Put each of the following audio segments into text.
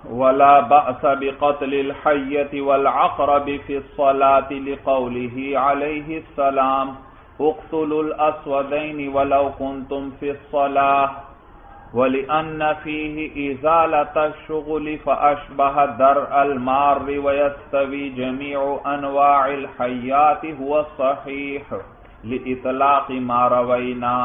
ولا بأس بقتل الحية والعقرب في الصلاة لقوله عليه السلام اقتلوا الأسودين ولو كنتم في الصلاة ولأن فيه إزالة الشغل فأشبه درء المار ويستوي جميع أنواع الحيات هو الصحيح لإطلاق ما روينا.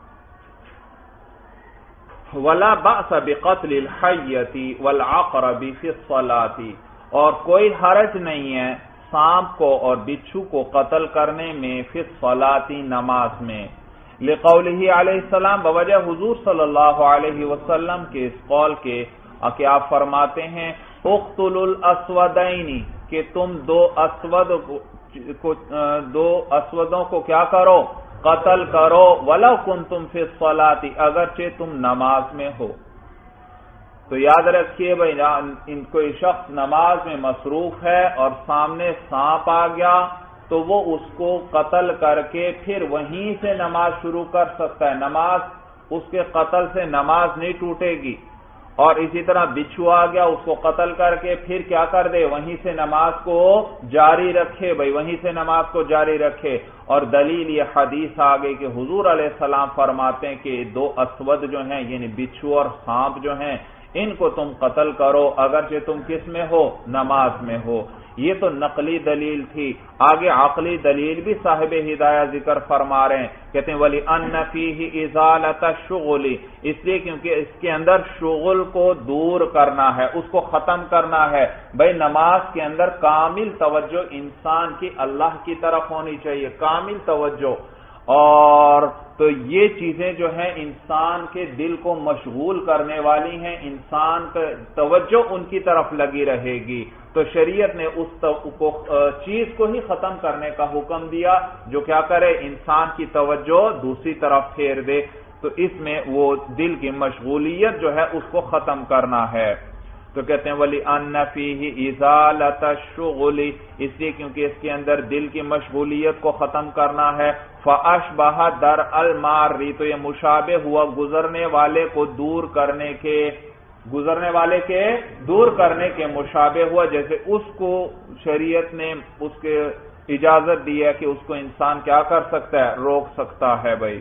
ولا بأس بقتل الحية والعقرب في الصلاة، اور کوئی حرج نہیں ہے سانپ کو اور بچھو کو قتل کرنے میں فی الصلاۃ نماز میں، لقولہ علیہ السلام بوجہ حضور صلی اللہ علیہ وسلم کے اس قول کے کہ آپ فرماتے ہیں اقتلوا الاسودین کہ تم دو اسودوں کو کیا کرو، قتل کرو، ولو کنتم فی الصلاۃ اگرچہ تم نماز میں ہو. تو یاد رکھیے بھائی ان کوئی شخص نماز میں مصروف ہے اور سامنے سانپ آ گیا تو وہ اس کو قتل کر کے پھر وہیں سے نماز شروع کر سکتا ہے، نماز اس کے قتل سے نماز نہیں ٹوٹے گی. اور اسی طرح بچھو آ گیا اس کو قتل کر کے پھر کیا کر دے، وہیں سے نماز کو جاری رکھے، بھائی وہیں سے نماز کو جاری رکھے. اور دلیل یہ حدیث آ گئی کہ حضور علیہ السلام فرماتے ہیں کہ دو اسود جو ہیں یعنی بچھو اور سانپ جو ہیں ان کو تم قتل کرو اگرچہ تم کس میں ہو، نماز میں ہو. یہ تو نقلی دلیل تھی. آگے عقلی دلیل بھی صاحب ہدایہ ذکر فرما رہے ہیں، کہتے ہیں وَلِأَنَّ فِيهِ إِزَالَةَ الشُّغُلِ، اس لیے کیونکہ اس کے اندر شغل کو دور کرنا ہے، اس کو ختم کرنا ہے. بھائی نماز کے اندر کامل توجہ انسان کی اللہ کی طرف ہونی چاہیے، کامل توجہ. اور تو یہ چیزیں جو ہیں انسان کے دل کو مشغول کرنے والی ہیں، انسان کا توجہ ان کی طرف لگی رہے گی. تو شریعت نے اس چیز کو ہی ختم کرنے کا حکم دیا جو کیا کرے، انسان کی توجہ دوسری طرف پھیر دے. تو اس میں وہ دل کی مشغولیت جو ہے اس کو ختم کرنا ہے. تو کہتے ہیں وَلِأَنَّ فِيهِ إِزَالَةَ الشُّغُلِ، اس لیے کیونکہ اس کے اندر دل کی مشغولیت کو ختم کرنا ہے. فَأَشْبَهَ دَرْءَ الْمَارِّ، تو یہ مشابہ ہوا گزرنے والے کو دور کرنے کے، گزرنے والے کے دور کرنے کے مشابہ ہوا، جیسے اس کو شریعت نے اس کے اجازت دی ہے کہ اس کو انسان کیا کر سکتا ہے، روک سکتا ہے. بھائی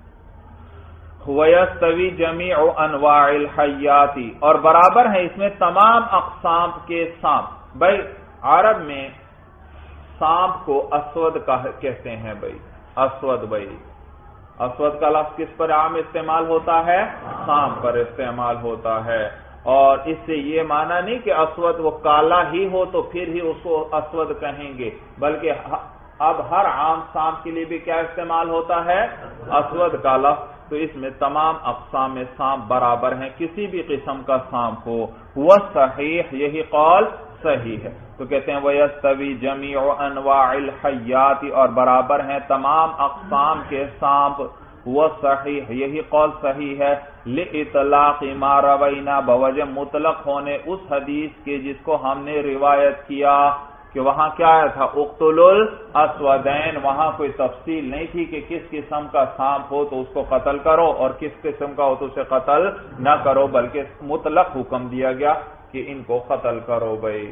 وَيَسْتَوِي جَمِيعُ أَنْوَاعِ الْحَيَّاتِ، اور برابر ہیں اس میں تمام اقسام کے سانپ. بھائی عرب میں سانپ کو اسود کہتے ہیں. بھائی اسود، بھائی اسود کا لفظ کس پر عام استعمال ہوتا ہے، سانپ پر استعمال ہوتا ہے. اور اس سے یہ معنی نہیں کہ اسود وہ کالا ہی ہو تو پھر ہی اس کو اسود کہیں گے، بلکہ اب ہر عام سانپ کے لیے بھی کیا استعمال ہوتا ہے، اسود کا لفظ. تو اس میں تمام اقسام سانپ برابر ہیں، کسی بھی قسم کا سانپ ہو. وہ صحیح، یہی قول صحیح ہے. تو کہتے ہیں وَيَسْتَوِي جَمِيعُ أَنْوَاعِ الْحَيَّاتِ، اور برابر ہیں تمام اقسام کے سانپ. وہ صحیح، یہی قول صحیح ہے. لِإِطْلَاقِ مَا رَوَيْنَا، بوجہ مطلق ہونے اس حدیث کے جس کو ہم نے روایت کیا کہ وہاں کیا آیا تھا اقتلوا الاسودین، وہاں کوئی تفصیل نہیں تھی کہ کس قسم کا سانپ ہو تو اس کو قتل کرو اور کس قسم کا ہو تو اسے قتل نہ کرو، بلکہ مطلق حکم دیا گیا کہ ان کو قتل کرو. بھائی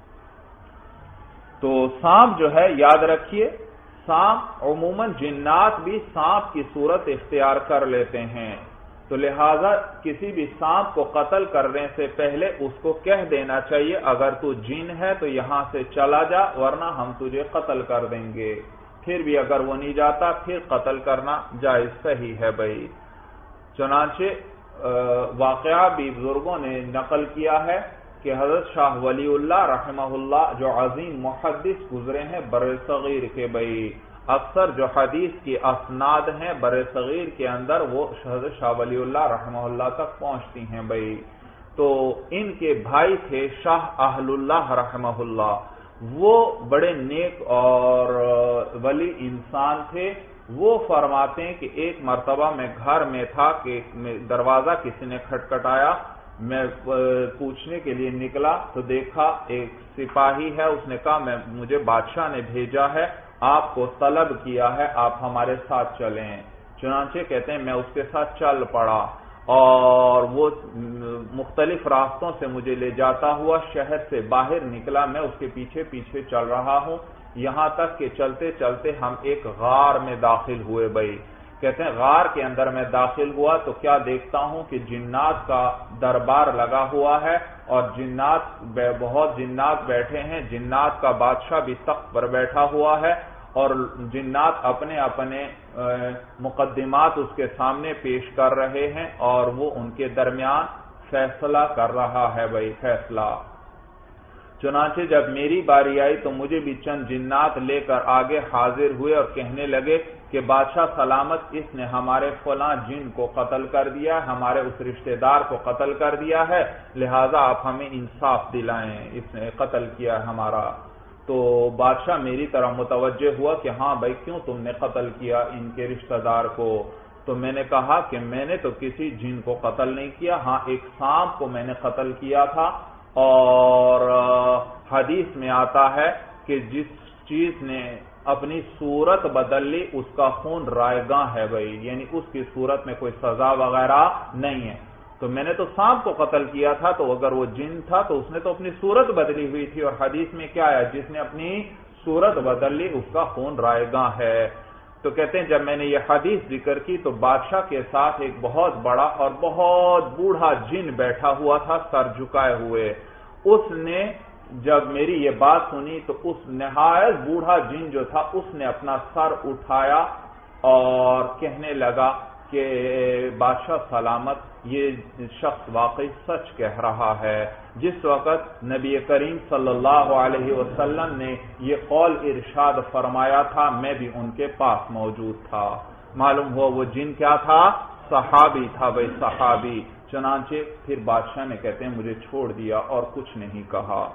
تو سانپ جو ہے یاد رکھیے، سانپ عموماً جنات بھی سانپ کی صورت اختیار کر لیتے ہیں. تو لہذا کسی بھی سانپ کو قتل کرنے سے پہلے اس کو کہہ دینا چاہیے اگر تو جن ہے تو یہاں سے چلا جا ورنہ ہم تجھے قتل کر دیں گے. پھر بھی اگر وہ نہیں جاتا پھر قتل کرنا جائز صحیح ہے. بھائی چنانچہ واقعہ بھی بزرگوں نے نقل کیا ہے کہ حضرت شاہ ولی اللہ رحمہ اللہ جو عظیم محدث گزرے ہیں بر صغیر کے، بھائی اکثر جو حدیث کی اسناد ہیں بر صغیر کے اندر وہ حضرت شاہ ولی اللہ رحمہ اللہ تک پہنچتی ہیں. بھائی تو ان کے بھائی تھے شاہ اہل اللہ رحمہ اللہ، وہ بڑے نیک اور ولی انسان تھے. وہ فرماتے ہیں کہ ایک مرتبہ میں گھر میں تھا کہ دروازہ کسی نے کھٹکھٹایا، میں پوچھنے کے لیے نکلا تو دیکھا ایک سپاہی ہے، اس نے کہا مجھے بادشاہ نے بھیجا ہے، آپ کو طلب کیا ہے، آپ ہمارے ساتھ چلیں. چنانچہ کہتے ہیں میں اس کے ساتھ چل پڑا اور وہ مختلف راستوں سے مجھے لے جاتا ہوا شہر سے باہر نکلا، میں اس کے پیچھے پیچھے چل رہا ہوں، یہاں تک کہ چلتے چلتے ہم ایک غار میں داخل ہوئے بھائی۔ کہتے ہیں غار کے اندر میں داخل ہوا تو کیا دیکھتا ہوں کہ جنات کا دربار لگا ہوا ہے اور بہت جنات بیٹھے ہیں، جنات کا بادشاہ بھی تخت پر بیٹھا ہوا ہے اور جنات اپنے اپنے مقدمات اس کے سامنے پیش کر رہے ہیں اور وہ ان کے درمیان فیصلہ کر رہا ہے بھائی، فیصلہ۔ چنانچہ جب میری باری آئی تو مجھے بھی چند جنات لے کر آگے حاضر ہوئے اور کہنے لگے کہ بادشاہ سلامت، اس نے ہمارے فلاں جن کو قتل کر دیا، ہمارے اس رشتہ دار کو قتل کر دیا ہے، لہٰذا آپ ہمیں انصاف دلائیں، اس نے قتل کیا ہمارا۔ تو بادشاہ میری طرح متوجہ ہوا کہ ہاں بھائی کیوں تم نے قتل کیا ان کے رشتہ دار کو؟ تو میں نے کہا کہ میں نے تو کسی جن کو قتل نہیں کیا، ہاں ایک سانپ کو میں نے قتل کیا تھا، اور حدیث میں آتا ہے کہ جس چیز نے اپنی صورت بدل لی اس کا خون رائگاں ہے بھائی، یعنی اس کی صورت میں کوئی سزا وغیرہ نہیں ہے۔ تو میں نے تو سانپ کو قتل کیا تھا، تو اگر وہ جن تھا تو اس نے تو اپنی صورت بدلی ہوئی تھی، اور حدیث میں کیا ہے، جس نے اپنی صورت بدل لی اس کا خون رائگاں ہے۔ تو کہتے ہیں جب میں نے یہ حدیث ذکر کی تو بادشاہ کے ساتھ ایک بہت بڑا اور بہت بوڑھا جن بیٹھا ہوا تھا سر جھکائے ہوئے۔ اس نے جب میری یہ بات سنی تو اس نہایت بوڑھا جن جو تھا اس نے اپنا سر اٹھایا اور کہنے لگا کہ بادشاہ سلامت، یہ شخص واقعی سچ کہہ رہا ہے۔ جس وقت نبی کریم صلی اللہ علیہ وسلم نے یہ قول ارشاد فرمایا تھا میں بھی ان کے پاس موجود تھا۔ معلوم ہوا وہ جن کیا تھا؟ صحابی تھا بھائی، صحابی۔ چنانچہ پھر بادشاہ نے کہتے ہیں مجھے چھوڑ دیا اور کچھ نہیں کہا۔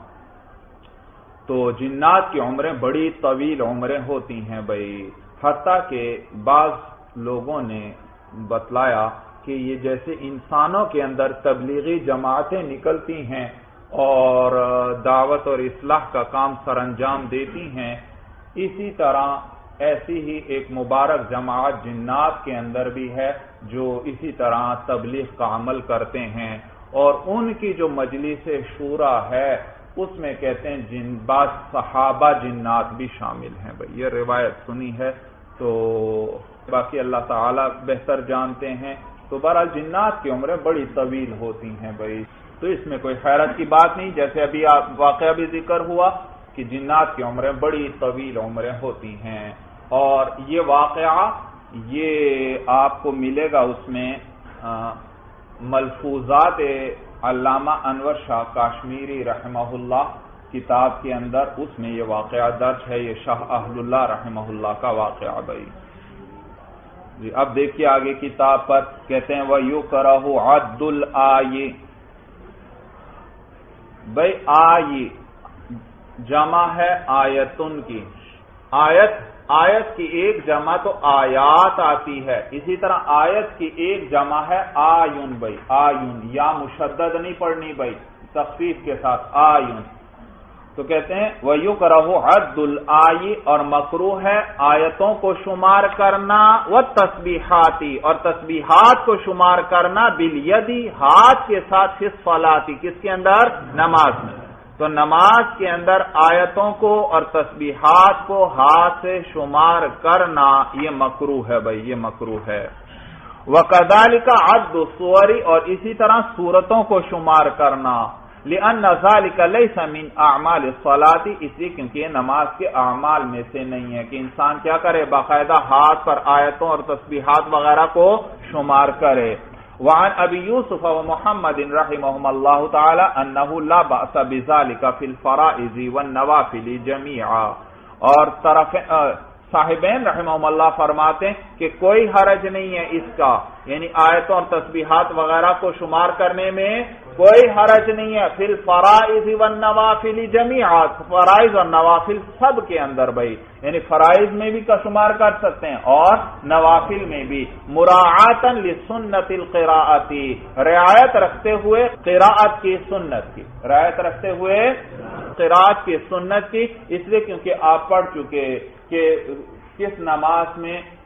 تو جنات کی عمریں بڑی طویل عمریں ہوتی ہیں بھائی، حتیٰ کہ بعض لوگوں نے بتلایا کہ یہ جیسے انسانوں کے اندر تبلیغی جماعتیں نکلتی ہیں اور دعوت اور اصلاح کا کام سر انجام دیتی ہیں، اسی طرح ایسی ہی ایک مبارک جماعت جنات کے اندر بھی ہے جو اسی طرح تبلیغ کا عمل کرتے ہیں، اور ان کی جو مجلس شورا ہے اس میں کہتے ہیں بعض صحابہ جنات بھی شامل ہیں بھائی، یہ روایت سنی ہے، تو باقی اللہ تعالی بہتر جانتے ہیں۔ تو بہرحال جنات کی عمریں بڑی طویل ہوتی ہیں بھائی، تو اس میں کوئی حیرت کی بات نہیں، جیسے ابھی واقعہ بھی ذکر ہوا کہ جنات کی عمریں بڑی طویل عمریں ہوتی ہیں۔ اور یہ واقعہ یہ آپ کو ملے گا اس میں ملفوظات علامہ انور شاہ کاشمیری رحمہ اللہ کتاب کے اندر، اس میں یہ واقعہ درج ہے، یہ شاہ اہل اللہ رحمہ اللہ کا واقعہ بھائی جی۔ اب دیکھیے آگے کتاب پر کہتے ہیں وَيُكْرَهُ عَدُّ الْآيِ، بھائی آئی جمع ہے آیتن کی، آیت کی ایک جمع تو آیات آتی ہے، اسی طرح آیت کی ایک جمع ہے آیون بھائی، آیون، یا مشدد نہیں پڑھنی بھائی، تخفیف کے ساتھ آیون۔ تو کہتے ہیں وَيُكْرَهُ عَدُّ الْآيِ، اور مکروہ ہے آیتوں کو شمار کرنا، وَالتَّسْبِيحَاتِ، اور تسبیحات کو شمار کرنا، بِالْيَدِ، ہاتھ کے ساتھ، فِي الصَّلَاةِ، کس کے اندر؟ نماز میں۔ تو نماز کے اندر آیتوں کو اور تسبیحات کو ہاتھ سے شمار کرنا یہ مکروہ ہے بھائی، یہ مکروہ ہے۔ وَكَذَلِكَ عَدُّ الصُّوَرِ، اور اسی طرح سورتوں کو شمار کرنا، لِأَنَّ ذَلِكَ لَيْسَ مِنْ أَعْمَالِ الصَّلَاةِ، اس لیے کیونکہ یہ نماز کے اعمال میں سے نہیں ہے کہ انسان کیا کرے، باقاعدہ ہاتھ پر آیتوں اور تسبیحات وغیرہ کو شمار کرے۔ وعن ابی یوسف و محمد رحمہم اللہ تعالی انہ لا بأس بذلك فی الفرائض والنوافل جميعا، اور صاحبین رحمہم اللہ فرماتے ہیں کہ کوئی حرج نہیں ہے اس کا، یعنی آیتوں اور تسبیحات وغیرہ کو شمار کرنے میں کوئی حرج نہیں ہے، فی الفرائض والنوافل جميعا، فرائض اور نوافل سب کے اندر بھائی، یعنی فرائض میں بھی کا شمار کر سکتے ہیں اور نوافل میں بھی، مراعاتا لسنت القراءۃ، رعایت رکھتے ہوئے قراءت کی سنت کی، رعایت رکھتے ہوئے قراءت کی سنت کی، اس لیے کیونکہ آپ پڑھ چکے کہ کس نماز میں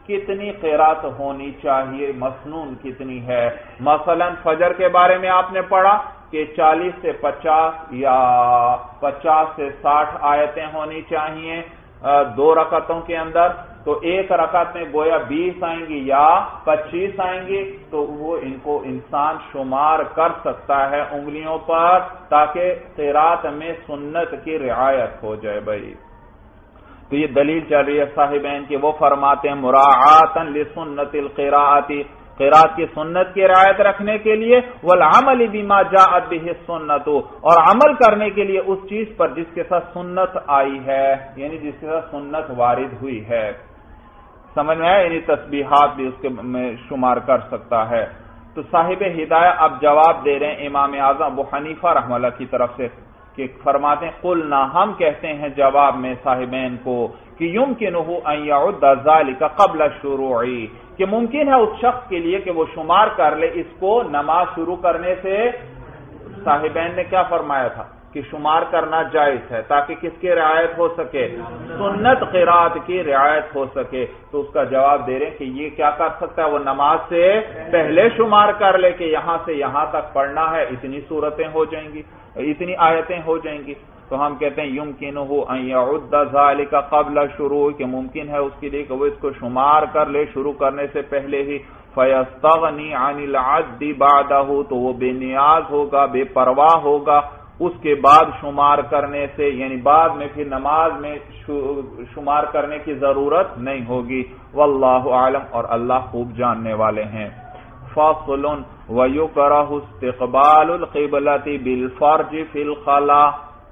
کتنی قرات ہونی چاہیے، مسنون کتنی ہے۔ مثلا فجر کے بارے میں آپ نے پڑھا کہ 40 سے 50 یا 50 سے 60 آیتیں ہونی چاہیے 2 رکعتوں کے اندر، تو ایک رکعت میں گویا 20 آئیں گی یا 25 آئیں گی، تو وہ ان کو انسان شمار کر سکتا ہے انگلیوں پر، تاکہ قرات میں سنت کی رعایت ہو جائے بھائی۔ تو یہ دلیل چل رہی ہے صاحبین کی، وہ فرماتے ہیں مراعاتً لسنت القراءۃ، قرات کی سنت کی رعایت رکھنے کے لیے، والعمل بما جاءت به السنت، اور عمل کرنے کے لیے اس چیز پر جس کے ساتھ سنت آئی ہے، یعنی جس کے ساتھ سنت وارد ہوئی ہے۔ سمجھ میں آیا؟ یعنی تسبیحات بھی اس کے میں شمار کر سکتا ہے۔ تو صاحب ہدایہ اب جواب دے رہے ہیں امام اعظم ابو حنیفہ رحمہ اللہ کی طرف سے، کہ فرماتے ہیں قلنا، ہم کہتے ہیں جواب میں صاحبین کو کہ یمکنہ ان یعد ذلک قبل الشروع، کہ ممکن ہے اس شخص کے لیے کہ وہ شمار کر لے اس کو نماز شروع کرنے سے۔ صاحبین نے کیا فرمایا تھا کہ شمار کرنا جائز ہے تاکہ کس کی رعایت ہو سکے، سنت قرات کی رعایت ہو سکے۔ تو اس کا جواب دے رہے ہیں کہ یہ کیا کر سکتا ہے، وہ نماز سے پہلے شمار کر لے کہ یہاں سے یہاں تک پڑھنا ہے، اتنی صورتیں ہو جائیں گی، اتنی آیتیں ہو جائیں گی۔ تو ہم کہتے ہیں یمکنہ ان یعد ذلک قبل شروع، کہ ممکن ہے اس کے لیے کہ وہ اس کو شمار کر لے شروع کرنے سے پہلے ہی، فیستغنی عن العد بعدہ، تو وہ بے نیاز ہوگا، بے پرواہ ہوگا اس کے بعد شمار کرنے سے، یعنی بعد میں پھر نماز میں شمار کرنے کی ضرورت نہیں ہوگی۔ واللہ اعلم، اور اللہ خوب جاننے والے ہیں۔ فصل ویکرہ استقبال القبلۃ بالفرج فی الخلاء،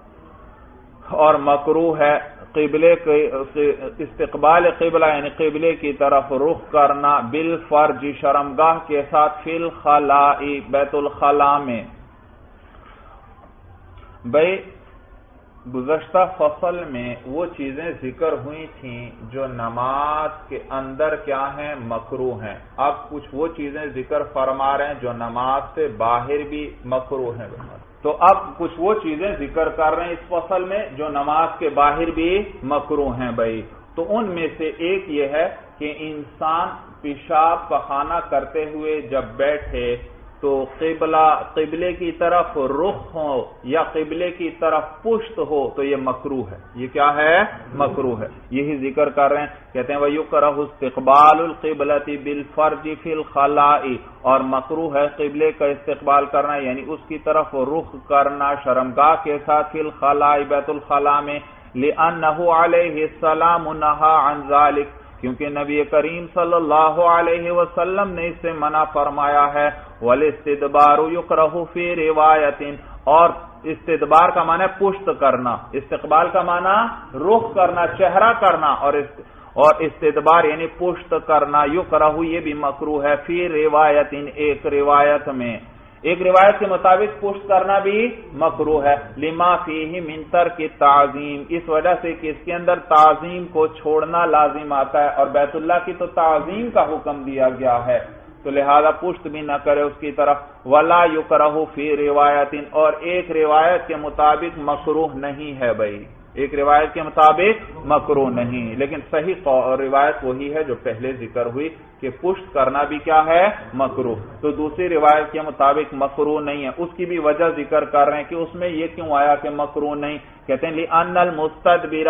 اور مکروہ ہے قبلے کے استقبال قبلہ یعنی قبلے کی طرف رخ کرنا، بالفرج شرمگاہ کے ساتھ، فی الخلاء بیت الخلاء میں۔ بھائی گزشتہ فصل میں وہ چیزیں ذکر ہوئی تھیں جو نماز کے اندر کیا ہیں، مکروہ ہیں۔ اب کچھ وہ چیزیں ذکر فرما رہے ہیں جو نماز سے باہر بھی مکروہ ہیں۔ تو اب کچھ وہ چیزیں ذکر کر رہے ہیں اس فصل میں جو نماز کے باہر بھی مکروہ ہیں بھائی۔ تو ان میں سے ایک یہ ہے کہ انسان پیشاب پخانہ کرتے ہوئے جب بیٹھے تو قبلے کی طرف رخ ہو یا قبلے کی طرف پشت ہو تو یہ مکروہ ہے۔ یہ کیا ہے؟ مکروہ ہے۔ یہی ذکر کر رہے ہیں، کہتے ہیں وَيُكْرَهُ اسْتِقْبَالُ الْقِبْلَةِ بِالْفَرْجِ فِي الْخَلَاءِ، اور مکروہ ہے قبلے کا استقبال کرنا یعنی اس کی طرف رخ کرنا شرمگاہ کے ساتھ، فی الخلاء بیت الخلاء میں، لِأَنَّهُ عَلَيْهِ السَّلَامُ نَهَى عَنْ ذَلِكَ، کیونکہ نبی کریم صلی اللہ علیہ وسلم نے اس سے منع فرمایا ہے۔ والاستدبار یکرہ فی روایت، اور استدبار کا معنی پشت کرنا، استقبال کا معنی رخ کرنا، چہرہ کرنا، اور استدبار یعنی پشت کرنا، یکرہ یہ بھی مکروہ ہے، فی روایت ایک روایت میں، ایک روایت کے مطابق پشت کرنا بھی مکروہ ہے، لما فیہ من ترک تعظیم، اس وجہ سے کہ اس کے اندر تعظیم کو چھوڑنا لازم آتا ہے، اور بیت اللہ کی تو تعظیم کا حکم دیا گیا ہے، تو لہذا پشت بھی نہ کرے اس کی طرف۔ ولا یکرہ فی روایت، اور ایک روایت کے مطابق مکروہ نہیں ہے بھائی، ایک روایت کے مطابق مکروہ نہیں، لیکن صحیح روایت وہی ہے جو پہلے ذکر ہوئی کہ پشت کرنا بھی کیا ہے، مکروہ۔ تو دوسری روایت کے مطابق مکروہ نہیں ہے، اس کی بھی وجہ ذکر کر رہے ہیں کہ اس میں یہ کیوں آیا کہ مکروہ نہیں، کہتے ہیں لِأَنَّ الْمُسْتَدْبِرَ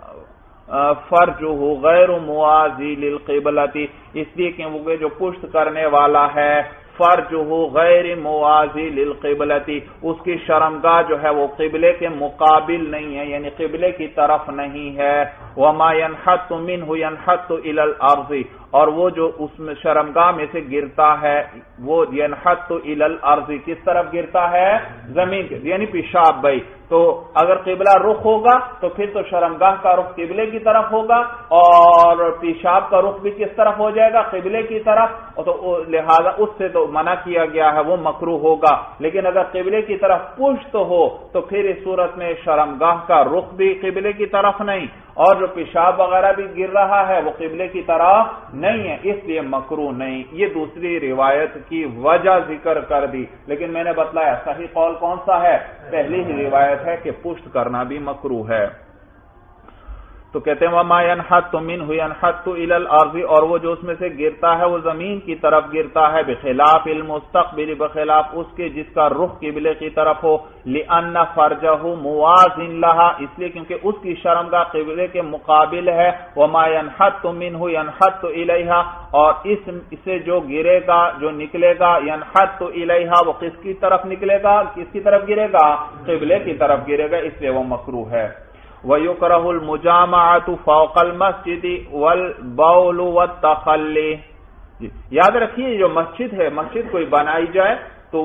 فرجہ غیر موازی للقبلۃ، اس لیے کہ وہ جو پشت کرنے والا ہے فرجہ غیر موازی للقبلۃ، اس کی شرمگاہ جو ہے وہ قبلے کے مقابل نہیں ہے، یعنی قبلے کی طرف نہیں ہے۔ وما ينحت منه ينحت الى الارض، اور وہ جو اس میں شرمگاہ میں سے گرتا ہے وہ ينحت الى الارض، کس طرف گرتا ہے؟ زمین کے، یعنی پیشاب بھائی۔ تو اگر قبلہ رخ ہوگا تو پھر تو شرمگاہ کا رخ قبلے کی طرف ہوگا اور پیشاب کا رخ بھی کس طرف ہو جائے گا؟ قبلے کی طرف، تو لہذا اس سے تو منع کیا گیا ہے، وہ مکروہ ہوگا۔ لیکن اگر قبلے کی طرف پشت ہو تو پھر اس صورت میں شرمگاہ کا رخ بھی قبلے کی طرف نہیں، اور جو پیشاب وغیرہ بھی گر رہا ہے وہ قبلے کی طرف نہیں ہے، اس لیے مکروہ نہیں۔ یہ دوسری روایت کی وجہ ذکر کر دی، لیکن میں نے بتلایا صحیح قول کون سا ہے؟ پہلی ہی روایت ہے کہ پشت کرنا بھی مکروہ ہے۔ تو کہتے ہیں وما ينحت منه ينحت الى الارض، اور وہ جو اس میں سے گرتا ہے وہ زمین کی طرف گرتا ہے، بخلاف المستقبل، بخلاف اس کے جس کا رخ قبلے کی طرف ہو، لان فرجه موازن لها، اس لیے کیونکہ اس کی شرمگاہ قبلے کے مقابل ہے، وما ينحت منه ينحت اليها، اور اسے جو گرے گا، جو نکلے گا، ينحت اليها، وہ کس کی طرف نکلے گا، کس کی طرف گرے گا، قبلے کی طرف گرے گا، اس لیے وہ مکروہ ہے۔ وَيُكْرَهُ الْمُجَامَعَةُ فَوْقَ الْمَسْجِدِ وَالْبَوْلُ وَالتَّخَلِّ، یاد رکھیے جو مسجد ہے، مسجد کوئی بنائی جائے تو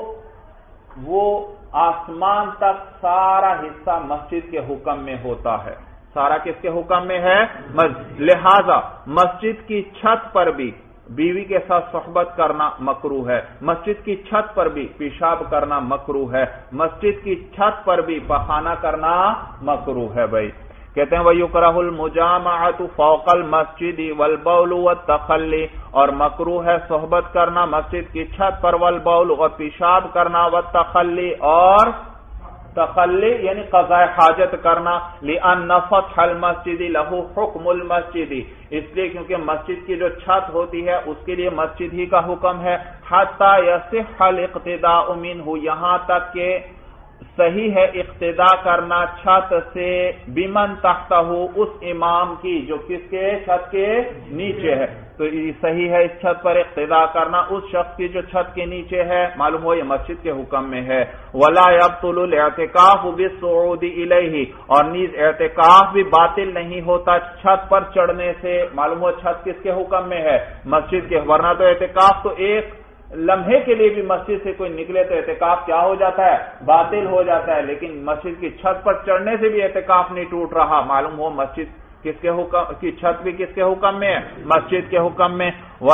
وہ آسمان تک سارا حصہ مسجد کے حکم میں ہوتا ہے، سارا کس کے حکم میں ہے، لہذا مسجد کی چھت پر بھی بیوی کے ساتھ صحبت کرنا مکروہ ہے، مسجد کی چھت پر بھی پیشاب کرنا مکروہ ہے، مسجد کی چھت پر بھی پخانہ کرنا مکروہ ہے۔ بھائی کہتے ہیں وَيُكْرَهُ الْمُجَامَعَةُ فَوْقَ الْمَسْجِدِ وَالْبَوْلُ وَالتَّخَلِّ، اور مکروہ ہے صحبت کرنا مسجد کی چھت پر، والبول، اور پیشاب کرنا، والتخلی، اور تخلی یعنی قضاء حاجت کرنا، لأن فتح المسجد له حکم المسجد، اس لیے کیونکہ مسجد کی جو چھت ہوتی ہے اس کے لیے مسجد ہی کا حکم ہے، حتی یصح الاقتداء منہ، یہاں تک کہ صحیح ہے اقتداء کرنا چھت سے، بمن تحتہ، اس امام کی جو کس کے، چھت کے نیچے ہے، تو یہ صحیح ہے اس چھت پر اقتداء کرنا اس شخص کی جو چھت کے نیچے ہے، معلوم ہو یہ مسجد کے حکم میں ہے۔ ولا يبطل الاعتکاف بالصعود الیہ، اور نیز اعتکاف بھی باطل نہیں ہوتا چھت پر چڑھنے سے، معلوم ہو چھت کس کے حکم میں ہے، مسجد کے، ورنہ تو اعتکاف تو ایک لمحے کے لیے بھی مسجد سے کوئی نکلے تو اعتکاف کیا ہو جاتا ہے، باطل ہو جاتا ہے، لیکن مسجد کی چھت پر چڑھنے سے بھی اعتکاف نہیں ٹوٹ رہا، معلوم ہو مسجد کس کے حکم کی، چھت بھی کس کے حکم میں ہے، مسجد کے حکم میں۔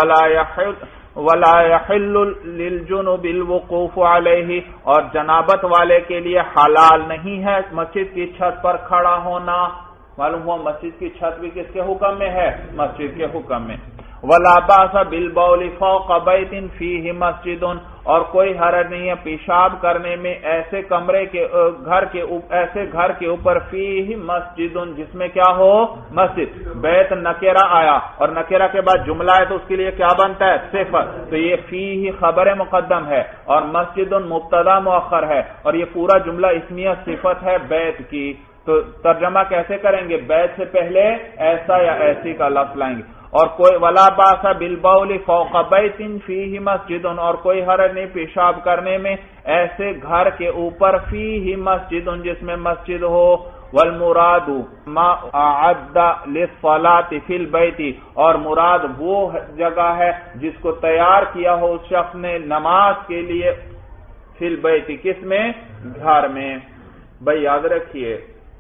ولا يحل للجنب الوقوف علیہ، اور جنابت والے کے لیے حلال نہیں ہے مسجد کی چھت پر کھڑا ہونا، معلوم ہوا مسجد کی چھت بھی کس کے حکم میں ہے، مسجد کے حکم میں۔ ولا باس بالبول فوق بیت فیہ مسجد، اور کوئی حرج نہیں ہے پیشاب کرنے میں ایسے کمرے کے، ایسے گھر کے اوپر فیہ مسجد، جس میں کیا ہو، مسجد۔ بیت نکرہ آیا اور نکرہ کے بعد جملہ ہے تو اس کے لیے کیا بنتا ہے، صفت، تو یہ فیہ خبر مقدم ہے اور مسجد مبتدا مؤخر ہے، اور یہ پورا جملہ اسمیہ صفت ہے بیت کی، تو ترجمہ کیسے کریں گے، بیت سے پہلے ایسا یا ایسی کا لفظ لائیں گے۔ اور کوئی ولا باس بالبول فوق بیت فیہ مسجد، اور کوئی حرج نہیں پیشاب کرنے میں ایسے گھر کے اوپر فیہ مسجد، جس میں مسجد ہو۔ والمراد ما اعد للصلاة فی البیت، اور مراد وہ جگہ ہے جس کو تیار کیا ہو اس شخص نے نماز کے لیے، فی البیت کس میں، گھر میں۔ بھائی یاد رکھیے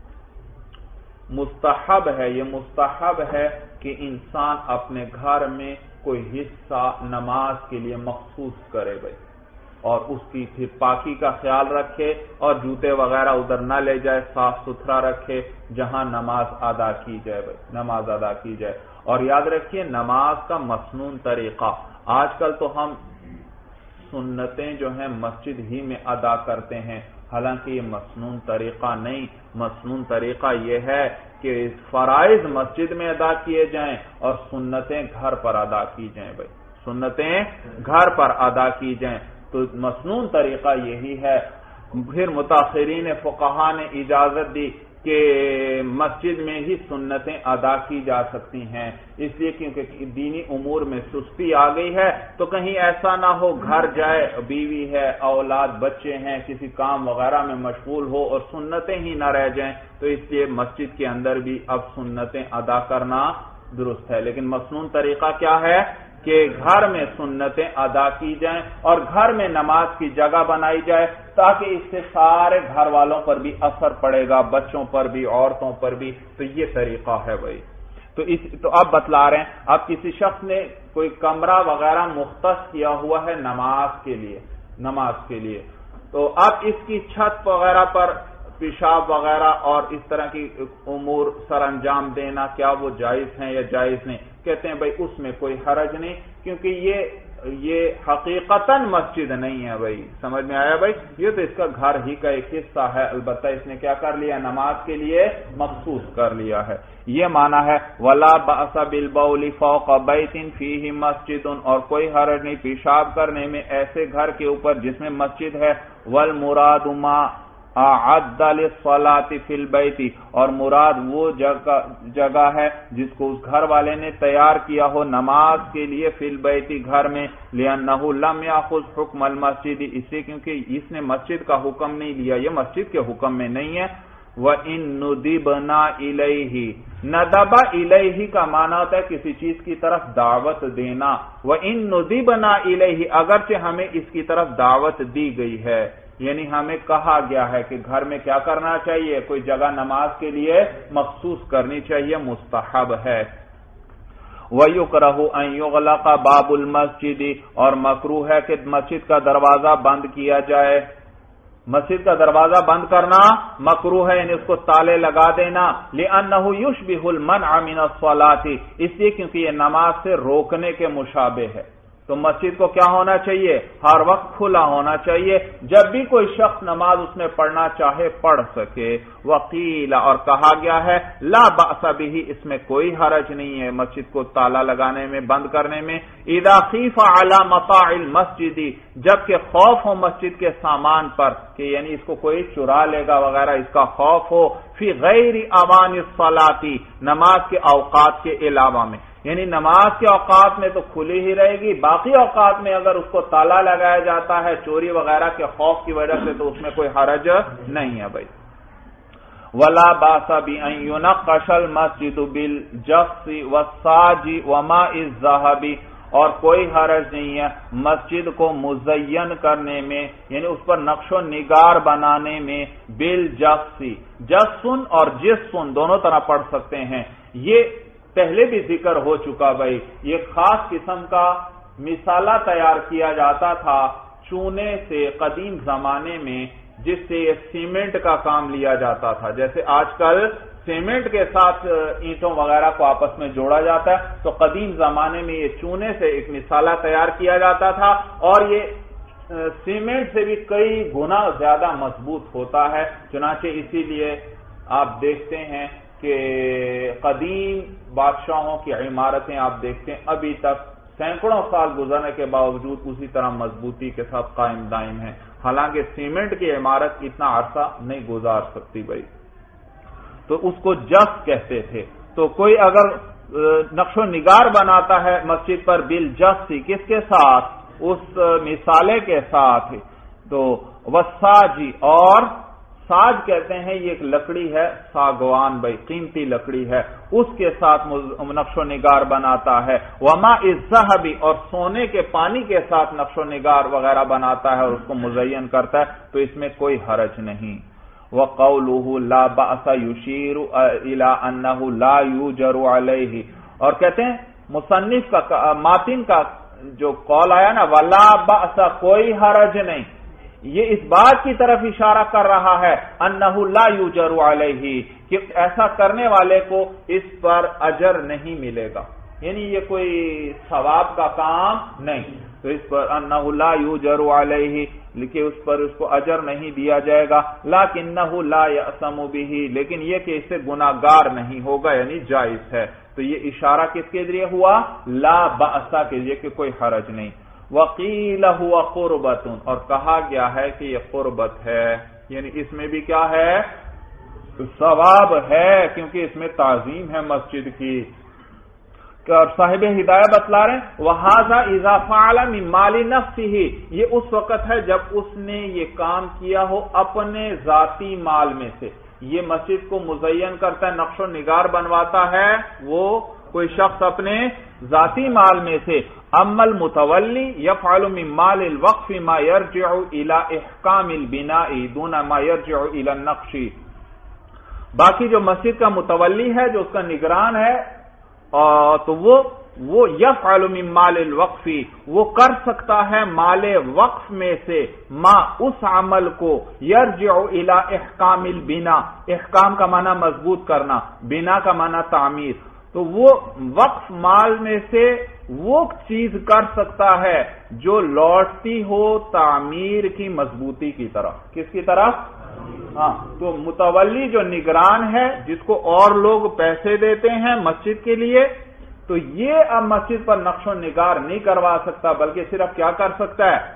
مستحب ہے، یہ مستحب ہے کہ انسان اپنے گھر میں کوئی حصہ نماز کے لیے مخصوص کرے بھائی، اور اس کی پھر پاکی کا خیال رکھے اور جوتے وغیرہ ادھر نہ لے جائے، صاف ستھرا رکھے جہاں نماز ادا کی جائے بھائی، نماز ادا کی جائے۔ اور یاد رکھیے نماز کا مسنون طریقہ، آج کل تو ہم سنتیں جو ہیں مسجد ہی میں ادا کرتے ہیں، حالانکہ یہ مسنون طریقہ نہیں، مسنون طریقہ یہ ہے کہ فرائض مسجد میں ادا کیے جائیں اور سنتیں گھر پر ادا کی جائیں بھائی، سنتیں گھر پر ادا کی جائیں، تو مسنون طریقہ یہی ہے۔ پھر متاخرین فقہا نے اجازت دی کہ مسجد میں ہی سنتیں ادا کی جا سکتی ہیں، اس لیے کیونکہ دینی امور میں سستی آ گئی ہے، تو کہیں ایسا نہ ہو گھر جائے، بیوی ہے، اولاد، بچے ہیں، کسی کام وغیرہ میں مشغول ہو اور سنتیں ہی نہ رہ جائیں، تو اس لیے مسجد کے اندر بھی اب سنتیں ادا کرنا درست ہے۔ لیکن مسنون طریقہ کیا ہے کہ گھر میں سنتیں ادا کی جائیں اور گھر میں نماز کی جگہ بنائی جائے، تاکہ اس سے سارے گھر والوں پر بھی اثر پڑے گا، بچوں پر بھی، عورتوں پر بھی، تو یہ طریقہ ہے بھائی۔ تو اب بتلا رہے ہیں، اب کسی شخص نے کوئی کمرہ وغیرہ مختص کیا ہوا ہے نماز کے لیے، تو اب اس کی چھت وغیرہ پر پیشاب وغیرہ اور اس طرح کی امور سر انجام دینا کیا وہ جائز ہیں یا جائز نہیں؟ کہتے ہیں بھائی اس میں کوئی حرج نہیں، کیونکہ یہ یہ حقیقتاً مسجد نہیں ہے بھائی، سمجھ میں آیا بھائی؟ یہ تو اس کا گھر ہی کا ایک حصہ ہے، البتہ اس نے کیا کر لیا، نماز کے لیے مخصوص کر لیا ہے۔ یہ معنی ہے وَلَا بَأْسَ بِالْبَوْلِ فَوْقَ بَيْتٍ فِيهِ مَسْجِدٌ، اور کوئی حرج نہیں پیشاب کرنے میں ایسے گھر کے اوپر جس میں مسجد ہے، وَالْمُرَادُ مَا اعد للصلاة فی البیت، اور مراد وہ جگہ ہے جس کو اس گھر والے نے تیار کیا ہو نماز کے لیے، فی البیت گھر میں، لأنہ لم یاخذ حکم المسجد، اس سے کیونکہ اس نے مسجد کا حکم نہیں لیا، یہ مسجد کے حکم میں نہیں ہے۔ وَإِن نُدِبْنَا إِلَيْهِ، ندب الیہ کا معنی ہوتا ہے کسی چیز کی طرف دعوت دینا، وَإِن نُدِبْنَا إِلَيْهِ، اگرچہ ہمیں اس کی طرف دعوت دی گئی ہے، یعنی ہمیں کہا گیا ہے کہ گھر میں کیا کرنا چاہیے، کوئی جگہ نماز کے لیے مخصوص کرنی چاہیے، مستحب ہے۔ وَيُكْرَهُ أَن يُغْلَقَ بَابُ الْمَسْجِدِ، اور مکروہ ہے کہ مسجد کا دروازہ بند کیا جائے، مسجد کا دروازہ بند کرنا مکروہ ہے، یعنی اس کو تالے لگا دینا، لِأَنَّهُ يُشْبِهُ الْمَنْعَ مِنَ الصَّلَاةِ، اس لیے کیونکہ یہ نماز سے روکنے کے مشابہ ہے۔ تو مسجد کو کیا ہونا چاہیے، ہر وقت کھلا ہونا چاہیے، جب بھی کوئی شخص نماز اس میں پڑھنا چاہے پڑھ سکے۔ وقیل، اور کہا گیا ہے لا بأس بہ، اس میں کوئی حرج نہیں ہے مسجد کو تالا لگانے میں، بند کرنے میں، اذا خیف علی متاع المسجد، جبکہ خوف ہو مسجد کے سامان پر، کہ یعنی اس کو کوئی چرا لے گا وغیرہ، اس کا خوف ہو، فی غیر اوان الصلاۃ، نماز کے اوقات کے علاوہ میں، یعنی نماز کے اوقات میں تو کھلی ہی رہے گی، باقی اوقات میں اگر اس کو تالا لگایا جاتا ہے چوری وغیرہ کے خوف کی وجہ سے تو اس میں کوئی حرج نہیں ہے بھائی۔ وَلَا بَأْسَ بِأَن يُنَقَّشَ الْمَسْجِدُ بِالْجَفِّ وَالصَّاجِ وَمَاءِ الذَّهَبِ، اور کوئی حرج نہیں ہے مسجد کو مزین کرنے میں، یعنی اس پر نقش و نگار بنانے میں، بالجفّ، جسن اور جسن دونوں طرح پڑھ سکتے ہیں، یہ پہلے بھی ذکر ہو چکا بھائی، یہ خاص قسم کا مثالہ تیار کیا جاتا تھا چونے سے قدیم زمانے میں، جس سے یہ سیمنٹ کا کام لیا جاتا تھا، جیسے آج کل سیمنٹ کے ساتھ اینٹوں وغیرہ کو آپس میں جوڑا جاتا ہے، تو قدیم زمانے میں یہ چونے سے ایک مثالہ تیار کیا جاتا تھا، اور یہ سیمنٹ سے بھی کئی گنا زیادہ مضبوط ہوتا ہے، چنانچہ اسی لیے آپ دیکھتے ہیں کہ قدیم بادشاہوں کی عمارتیں آپ دیکھتے ہیں ابھی تک سینکڑوں سال گزرنے کے باوجود اسی طرح مضبوطی کے ساتھ قائم دائم ہیں، حالانکہ سیمنٹ کی عمارت اتنا عرصہ نہیں گزار سکتی بھائی، تو اس کو جف کہتے تھے۔ تو کوئی اگر نقش و نگار بناتا ہے مسجد پر بالجف، کس کے ساتھ، اس مثالے کے ساتھ، تو وساجی، اور ساج کہتے ہیں یہ ایک لکڑی ہے ساگوان بھائی، قیمتی لکڑی ہے، اس کے ساتھ نقش و نگار بناتا ہے، وما الذهب، اور سونے کے پانی کے ساتھ نقش و نگار وغیرہ بناتا ہے اور اس کو مزین کرتا ہے، تو اس میں کوئی حرج نہیں۔ وقوله لا بأس يشير الى انه لا يجر عليه، اور کہتے ہیں مصنف کا ماتن کا جو قول آیا نا ولا بأس، کوئی حرج نہیں، یہ اس بات کی طرف اشارہ کر رہا ہے انہ لا یجر علیہ، کہ ایسا کرنے والے کو اس پر اجر نہیں ملے گا، یعنی یہ کوئی ثواب کا کام نہیں، تو اس پر انہ لا یجر علیہ، لیکن اس کو اجر نہیں دیا جائے گا، لکنہ لا یأثم بہ، لیکن یہ کہ اس سے گناہگار نہیں ہوگا، یعنی جائز ہے، تو یہ اشارہ کس کے ذریعے ہوا، لا بأس کے ذریعے کہ کوئی حرج نہیں۔ وقیل هو قربۃ، اور کہا گیا ہے کہ یہ قربت ہے، یعنی اس میں بھی کیا ہے، ثواب ہے، کیونکہ اس میں تعظیم ہے مسجد کی۔ اور صاحب ہدایہ بتلا رہے ہیں وَهَذَا إِذَا فَعَلَ مِن مَالِ نَفْسِهِ، یہ اس وقت ہے جب اس نے یہ کام کیا ہو اپنے ذاتی مال میں سے، یہ مسجد کو مزین کرتا ہے، نقش و نگار بنواتا ہے وہ کوئی شخص اپنے ذاتی مال میں سے، اما المتولی یفعل من مال الوقف ما يرجع الى احکام البناء دون ما يرجع الى النقش، باقی جو مسجد کا متولی ہے، جو اس کا نگران ہے، تو وہ یفعل من مال الوقف، وہ کر سکتا ہے مال وقف میں سے ما، اس عمل کو، یرجع الى احکام البناء، احکام کا معنی مضبوط کرنا، بنا کا معنی تعمیر، تو وہ وقف مال میں سے وہ چیز کر سکتا ہے جو لوٹتی ہو تعمیر کی مضبوطی کی طرف. کس کی طرف؟ ہاں. تو متولی جو نگران ہے، جس کو اور لوگ پیسے دیتے ہیں مسجد کے لیے، تو یہ اب مسجد پر نقش و نگار نہیں کروا سکتا، بلکہ صرف کیا کر سکتا ہے؟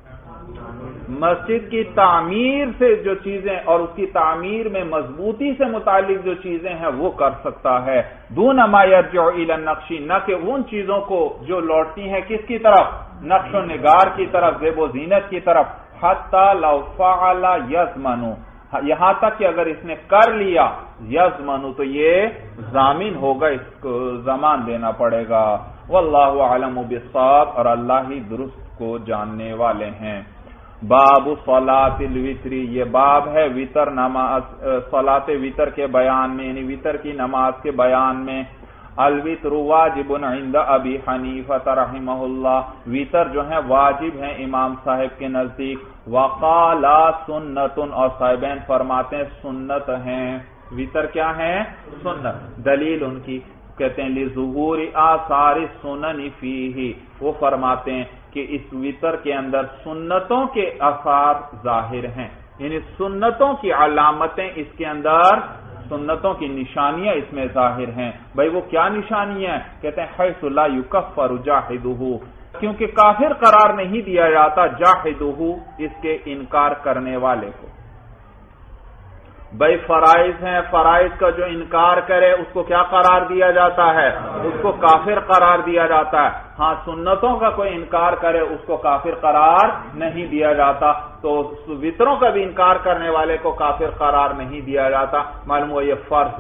مسجد کی تعمیر سے جو چیزیں اور اس کی تعمیر میں مضبوطی سے متعلق جو چیزیں ہیں وہ کر سکتا ہے. دون ما یرجع الی النقش، نہ کہ ان چیزوں کو جو لوٹتی ہیں کس کی طرف؟ نقش و نگار کی طرف، زیب و زینت کی طرف. حتی لو فعل یضمن، یہاں تک کہ اگر اس نے کر لیا یضمن تو یہ ضامن ہوگا، اس کو ضمان دینا پڑے گا. واللہ اعلم بالصواب، اور اللہ ہی درست کو جاننے والے ہیں. باب صلاۃ الوتر، یہ باب ہے وتر نماز، صلاۃ وتر کے بیان میں، یعنی وتر کی نماز کے بیان میں. الوتر واجب عند ابی حنیفہ رحمہ اللہ، وتر جو ہے واجب ہیں امام صاحب کے نزدیک. وقال سنت، اور صاحبین فرماتے ہیں سنت ہیں. وتر کیا ہے؟ سنت. دلیل ان کی کہتے ہیں لظہور آثار السنن فیہ، وہ فرماتے ہیں کہ اس وتر کے اندر سنتوں کے آثار ظاہر ہیں، یعنی سنتوں کی علامتیں اس کے اندر، سنتوں کی نشانیاں اس میں ظاہر ہیں. بھائی وہ کیا نشانیاں ہیں؟ کہتے ہیں حیث لا یکفر جاحدہ، کیونکہ کافر قرار نہیں دیا جاتا جاحدہ، اس کے انکار کرنے والے کو. بھائی فرائض ہیں، فرائض کا جو انکار کرے اس کو کیا قرار دیا جاتا ہے؟ اس کو کافر قرار دیا جاتا ہے. ہاں سنتوں کا کوئی انکار کرے اس کو کافر قرار نہیں دیا جاتا. تو وتروں کا بھی انکار کرنے والے کو کافر قرار نہیں دیا جاتا. معلوم ہوا یہ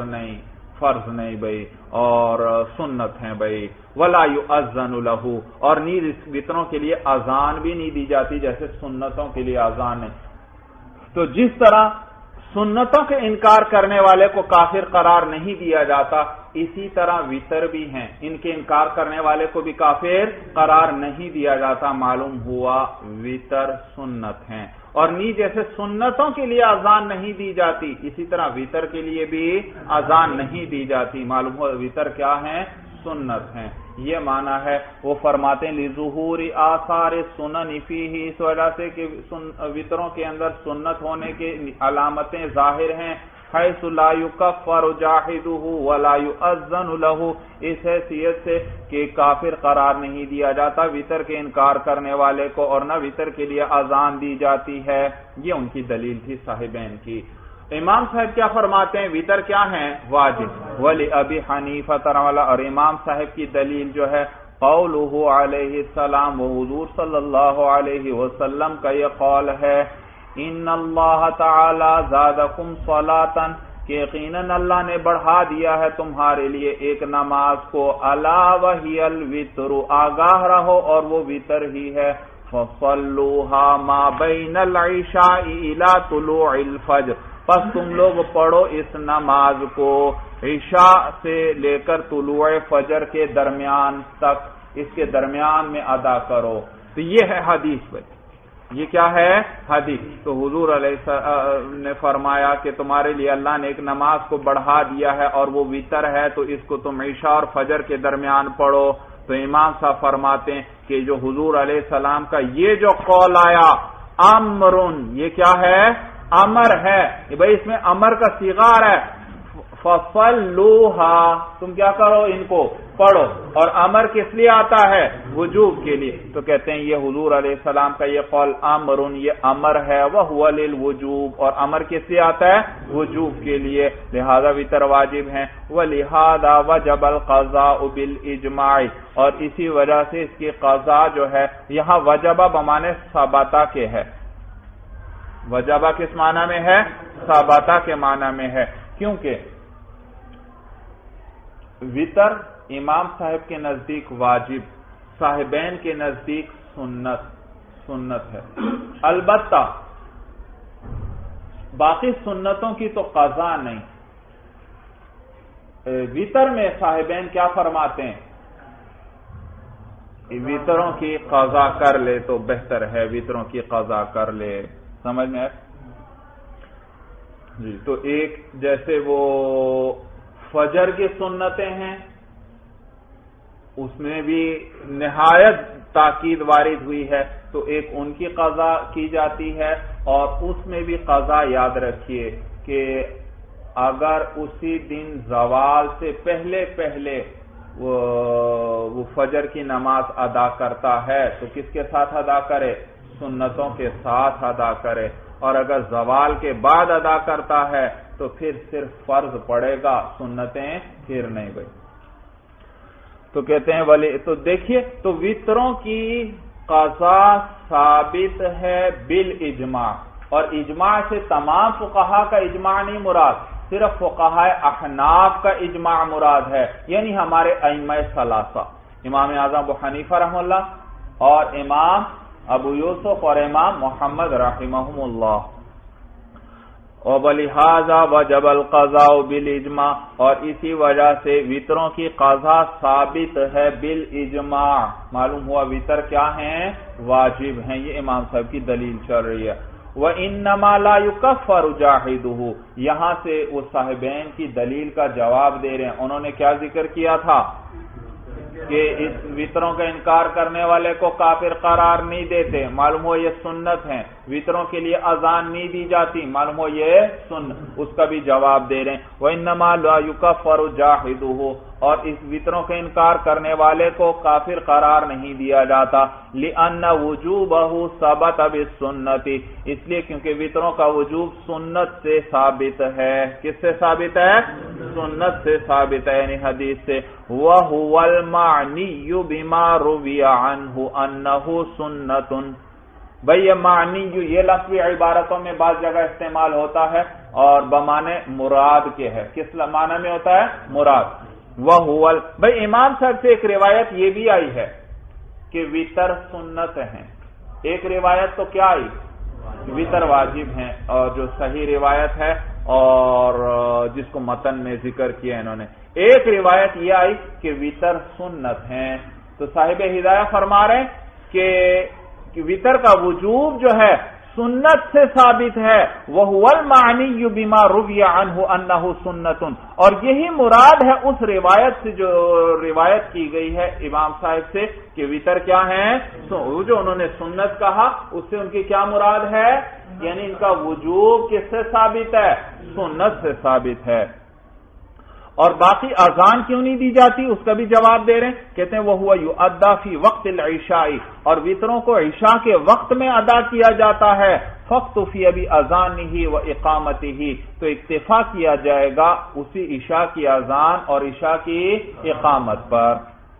فرض نہیں بھائی، اور سنت ہیں بھائی. ولا یؤذن لہ، اور نیز اس وتروں کے لیے اذان بھی نہیں دی جاتی جیسے سنتوں کے لیے اذان ہے. تو جس طرح سنتوں کے انکار کرنے والے کو کافر قرار نہیں دیا جاتا، اسی طرح وتر بھی ہیں، ان کے انکار کرنے والے کو بھی کافر قرار نہیں دیا جاتا. معلوم ہوا وتر سنت ہیں. اور نی جیسے سنتوں کے لیے اذان نہیں دی جاتی، اسی طرح وتر کے لیے بھی اذان نہیں دی جاتی. معلوم ہوا وتر کیا ہیں؟ سنت ہیں. یہ معنی ہے. وہ فرماتے ہیں لظہور آثار سنن فیہ، اس وجہ سے کہ وتروں کے اندر سنت ہونے کے علامتیں ظاہر ہیں. حیث لا یکفر جاحدہ ولا یؤذن لہ، اس حیثیت سے کہ کافر قرار نہیں دیا جاتا وتر کے انکار کرنے والے کو، اور نہ وتر کے لیے اذان دی جاتی ہے. یہ ان کی دلیل تھی صاحبین کی. امام صاحب کیا فرماتے ہیں؟ وتر کیا ہیں؟ واجب. ولی ابی حنیفہ رحمہ، اور امام صاحب کی دلیل جو ہے قولہ علیہ السلام، وہ حضور صلی اللہ علیہ وسلم کا یہ قول ہے ان اللہ تعالی زادکم صلاۃ، کہ یقیناً اللہ نے بڑھا دیا ہے تمہارے لیے ایک نماز کو، الا وہی الوتر، آگاہ رہو اور وہ وتر ہی ہے. فصلوها ما بین العشاء الى طلوع الفجر، پس تم لوگ پڑھو اس نماز کو عشاء سے لے کر طلوع فجر کے درمیان تک، اس کے درمیان میں ادا کرو. تو یہ ہے حدیث بھائی. یہ کیا ہے؟ حدیث. تو حضور علیہ السلام نے فرمایا کہ تمہارے لیے اللہ نے ایک نماز کو بڑھا دیا ہے اور وہ وتر ہے، تو اس کو تم عشاء اور فجر کے درمیان پڑھو. تو امام صاحب فرماتے ہیں کہ جو حضور علیہ السلام کا یہ جو قول آیا امرن، یہ کیا ہے؟ امر ہے. بھائی اس میں امر کا صیغہ ہے، فصلوها، تم کیا کرو؟ ان کو پڑھو. اور امر کس لیے آتا ہے؟ وجوب کے لیے. تو کہتے ہیں یہ حضور علیہ السلام کا یہ قول امرن، یہ امر ہے، وہو للوجوب، اور امر کس لیے آتا ہے؟ وجوب کے لیے. لہذا وتر واجب ہیں. ولہذا وجب القضاء بالاجماع، اور اسی وجہ سے اس کی قضاء جو ہے، یہاں وجبہ بمانے ثبتا کے ہے. وجبہ کس معنی میں ہے؟ ثبتا کے معنی میں ہے. کیونکہ وتر امام صاحب کے نزدیک واجب، صاحبین کے نزدیک سنت ہے. البتہ باقی سنتوں کی تو قضا نہیں. وتر میں صاحبین کیا فرماتے ہیں؟ وتروں کی قضا کر لے تو بہتر ہے، وتروں کی قضا کر لے. سمجھ میں جی. تو ایک جیسے وہ فجر کی سنتیں ہیں، اس میں بھی نہایت تاکید وارد ہوئی ہے، تو ایک ان کی قضا کی جاتی ہے، اور اس میں بھی قضا یاد رکھیے کہ اگر اسی دن زوال سے پہلے پہلے وہ فجر کی نماز ادا کرتا ہے تو کس کے ساتھ ادا کرے؟ سنتوں کے ساتھ ادا کرے، اور اگر زوال کے بعد ادا کرتا ہے تو پھر صرف فرض پڑے گا، سنتیں پھر نہیں بھائی۔ تو کہتے ہیں ولی، تو دیکھیے تو وطروں کی قضا ثابت ہے بالاجماع، اور اجماع سے تمام فقہا کا اجماع نہیں مراد، صرف فقہا احناف کا اجماع مراد ہے، یعنی ہمارے ائمہ ثلاثہ، امام اعظم ابو حنیفہ رحمہ اللہ اور امام ابو یوسف اور امام محمد رحمہم اللہ۔ وَبَلِهَذَا وَجَبَ الْقَضَاءُ بِالْإِجْمَاعِ، اور اسی وجہ سے وطروں کی قضا ثابت ہے بالاجماع۔ معلوم ہوا وطر کیا ہیں؟ واجب ہیں، یہ امام صاحب کی دلیل چل رہی ہے۔ وَإِنَّمَا لَا يُكَفَّرُ جَاحِدُهُ، یہاں سے وہ صاحبین کی دلیل کا جواب دے رہے ہیں۔ انہوں نے کیا ذکر کیا تھا کہ اس وطروں کا انکار کرنے والے کو کافر قرار نہیں دیتے، معلوم ہو یہ سنت ہیں۔ وطروں کے لیے اذان نہیں دی جاتی، معلوم ہو یہ سنت، اس کا بھی جواب دے رہے ہیں۔ وَإِنَّمَا لَا يُكَفَّرُ جَاحِدُهُ، اور اس وطروں کا انکار کرنے والے کو کافر قرار نہیں دیا جاتا، لِأَنَّ وُجُوبَهُ ثَبَتَ بِالسُّنَّةِ، اس لیے کیونکہ وطروں کا وجوب سنت سے ثابت ہے۔ کس سے ثابت ہے؟ سنت سے ثابت ہے، یعنی حدیث سے۔ وَهُوَ الْمَعْنِيُّ بِمَا رُوِيَ عَنْهُ أَنَّهُ سُنَّةٌ، بھئی یہ معنی، یہ لفظ عبارتوں میں بعض جگہ استعمال ہوتا ہے اور بمانے مراد کے ہے۔ کس معنی میں ہوتا ہے؟ مراد۔ بھئی امام صاحب سے ایک روایت یہ بھی آئی ہے کہ وطر سنت ہیں، ایک روایت تو کیا آئی؟ وطر واجب ہیں، اور جو صحیح روایت ہے اور جس کو متن میں ذکر کیا انہوں نے، ایک روایت یہ آئی کہ وطر سنت ہیں۔ تو صاحب ہدایہ فرما رہے ہیں کہ وطر کا وجوب جو ہے سنت سے ثابت ہے، وَهُوَ الْمَعْنِيُّ بِمَا رُوِيَ عَنْهُ أَنَّهُ سُنَّةٌ، اور یہی مراد ہے اس روایت سے جو روایت کی گئی ہے امام صاحب سے کہ وطر کیا ہیں؟ جو انہوں نے سنت کہا، اس سے ان کی کیا مراد ہے؟ یعنی ان کا وجوب کس سے ثابت ہے؟ سنت سے ثابت ہے۔ اور باقی اذان کیوں نہیں دی جاتی اس کا بھی جواب دے رہے ہیں، کہتے ہیں وَهُوَ يُؤَدَّى فِي وَقْتِ الْعِشَاءِ، اور وطروں کو عشاء کے وقت میں ادا کیا جاتا ہے، فَاقْتُفِيَ بِأَذَانِهِ وَإِقَامَتِهِ، تو اکتفا کیا جائے گا اسی عشاء کی اذان اور عشاء کی اقامت پر۔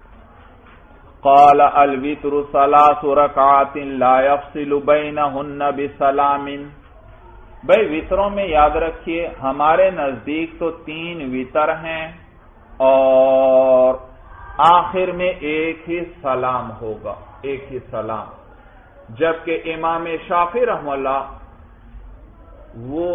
قَالَ الْوِتْرُ ثَلَاثُ رَكَعَاتٍ لَا يَفْصِلُ بَيْنَهُنَّ بِسَلَامٍ، بھئی وطروں میں یاد رکھیے ہمارے نزدیک تو 3 وطر ہیں اور آخر میں ایک ہی سلام ہوگا، ایک ہی سلام، جبکہ امام شافعی رحمہ اللہ وہ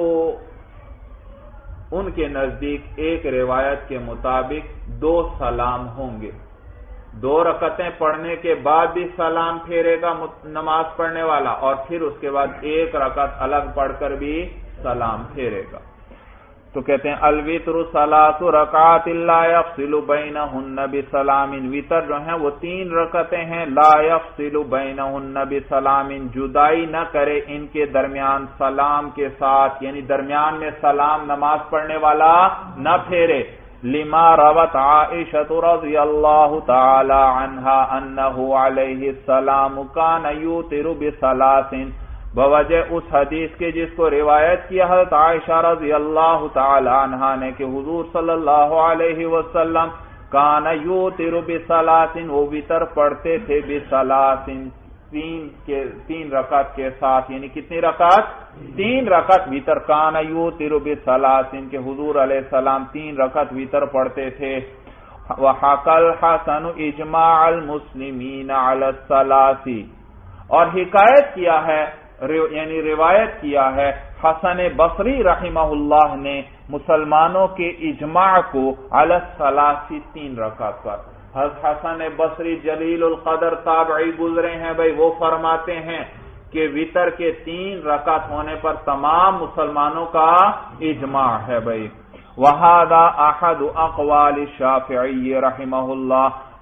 ان کے نزدیک ایک روایت کے مطابق 2 سلام ہوں گے، 2 رکعتیں پڑھنے کے بعد بھی سلام پھیرے گا نماز پڑھنے والا، اور پھر اس کے بعد 1 رکعت الگ پڑھ کر بھی سلام پھیرے گا۔ تو کہتے ہیں الوتر 3 رکعات لا يفصل بینہن بسلام، وتر جو ہیں وہ 3 رکعتیں ہیں، لا يفصل بینہن بسلام، جدائی نہ کرے ان کے درمیان سلام کے ساتھ، یعنی درمیان میں سلام نماز پڑھنے والا نہ پھیرے۔ لما روت عائشہ رضی اللہ تعالی عنہا انہ علیہ السلام کان یوتر بثلاث، بوجہ اس حدیث کے جس کو روایت کیا حضرت عائشہ رضی اللہ تعالی عنہا نے کہ حضور صلی اللہ علیہ وسلم کان یوتر بثلاث، وہ وتر پڑھتے تھے بثلاث، 3 رکعت کے ساتھ، یعنی کتنی رکعت؟ 3 رکعت وتر، کان یوتر بثلاث، کہ حضور علیہ السلام 3 رکعت وتر پڑھتے تھے۔ وحکى الحسن اجماع المسلمین علی الثلاث، اور حکایت کیا ہے یعنی روایت کیا ہے حسن بصری رحمہ اللہ نے مسلمانوں کے اجماع کو علی الثلاث 3 رکعت پر۔ حضرت حسن بصری جلیل القدر تابعی گزرے ہیں بھائی، وہ فرماتے ہیں کہ وتر کے 3 رکعت ہونے پر تمام مسلمانوں کا اجماع ہے بھائی۔ وَهَذَا أَحَدُ أَقْوَالِ الشَّافِعِيِّ رحمہ اللہ،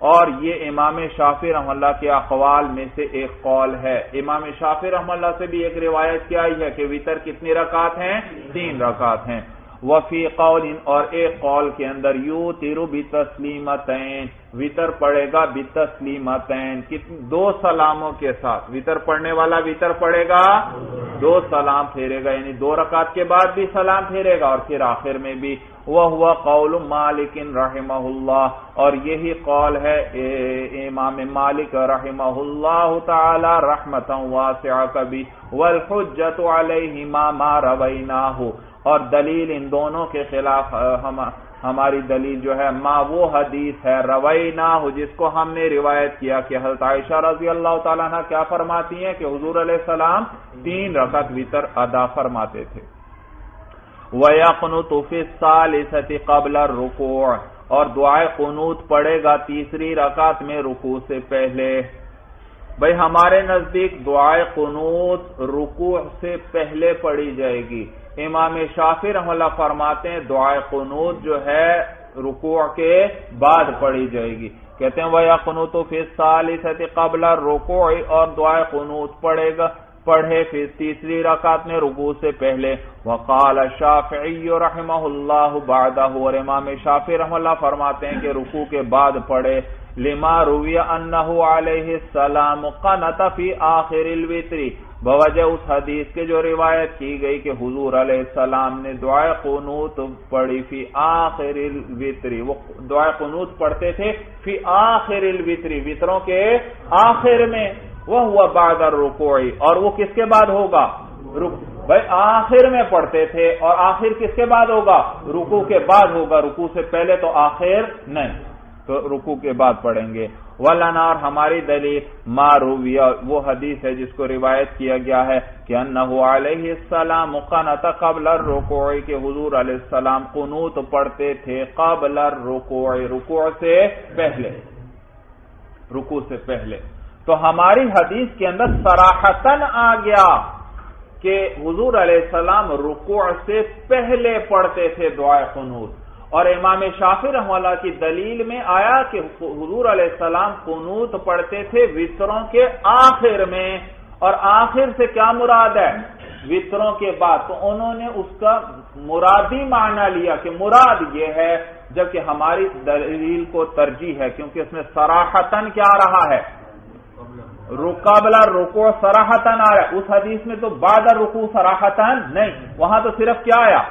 اور یہ امام شافعی رحمہ اللہ کے اقوال میں سے ایک قول ہے. امام شافعی رحمہ اللہ سے بھی ایک روایت کیا آئی ہے کہ وتر کتنی رکعت ہیں؟ 3 رکعت ہیں. وفی قول، اور ایک قول کے اندر یوتر بتسلیمتین، وتر پڑھے گا بتسلیمتین، 2 سلاموں کے ساتھ. وتر پڑھنے والا وتر پڑھے گا 2 سلام پھیرے گا، یعنی 2 رکعت کے بعد بھی سلام پھیرے گا اور پھر آخر میں بھی. وہو قول مالک رحمہ اللہ، اور یہی قول ہے امام مالک رحمہ اللہ تعالی رحمتا واسعہ کا بھی. والحجۃ علیہما ما رویناہ، اور دلیل ان دونوں کے خلاف ہماری دلیل جو ہے ما وہ حدیث ہے رویناہ جس کو ہم نے روایت کیا کہ حضرت عائشہ رضی اللہ تعالیٰ عنہ کیا فرماتی ہیں کہ حضور علیہ السلام 3 رکعت وتر ادا فرماتے تھے. وَيَقْنُتُ فِي الثَّالِثَةِ قَبْلَ الرُّكُوعِ، اور دعائے قنوت پڑھے گا تیسری رکعت میں رکوع سے پہلے. بھئی ہمارے نزدیک دعائے قنوت رکوع سے پہلے پڑھی جائے گی. امام شافعی رحمہ اللہ فرماتے ہیں دعائے قنوت جو ہے رکوع کے بعد پڑھی جائے گی. کہتے ہیں وَيَقْنُتُ فِي الثَّالِثَةِ قَبْلَ الرُّكُوعِ، اور دعائے قنوت پڑھے پھر تیسری رکعت میں رکوع سے پہلے. وقال الشافعی رحمہ اللہ بعدہ، اور امام شافعی رحمہ اللہ فرماتے ہیں کہ رکوع کے بعد پڑھے. لما روی انہ علیہ السلام قنت فی آخر الوتر، بوجہ اس حدیث کے جو روایت کی گئی کہ حضور علیہ السلام نے دعائے قنوت پڑھی فی آخر الوتر، وہ دعائے قنوت پڑھتے تھے فی آخر الوتر، وتروں کے آخر میں. وہ بعد الرکوع، اور وہ کس کے بعد ہوگا؟ بھائی آخر میں پڑھتے تھے، اور آخر کس کے بعد ہوگا؟ رکوع کے بعد ہوگا، رکوع سے پہلے تو آخر نہیں، تو رکوع کے بعد پڑھیں گے. ولنا، اور ہماری دلیل ما روی، وہ حدیث ہے جس کو روایت کیا گیا ہے کہ انہ علیہ السلام قنت قبل الرکوع، کہ حضور علیہ السلام قنوت پڑھتے تھے قبل الرکوع، رکوع سے پہلے، رکوع سے پہلے. تو ہماری حدیث کے اندر صراحتاً آ گیا کہ حضور علیہ السلام رکوع سے پہلے پڑھتے تھے دعائے قنوت. اور امام شافعی رحمہ اللہ کی دلیل میں آیا کہ حضور علیہ السلام قنوت پڑھتے تھے وتروں کے آخر میں، اور آخر سے کیا مراد ہے؟ وتروں کے بعد. تو انہوں نے اس کا مرادی معنی لیا کہ مراد یہ ہے، جبکہ ہماری دلیل کو ترجیح ہے کیونکہ اس میں صراحتاً کیا رہا ہے؟ قبل الرکوع صراحتاً آ رہا ہے. اس حدیث میں تو بعد الرکوع صراحتاً نہیں، وہاں تو صرف کیا آیا؟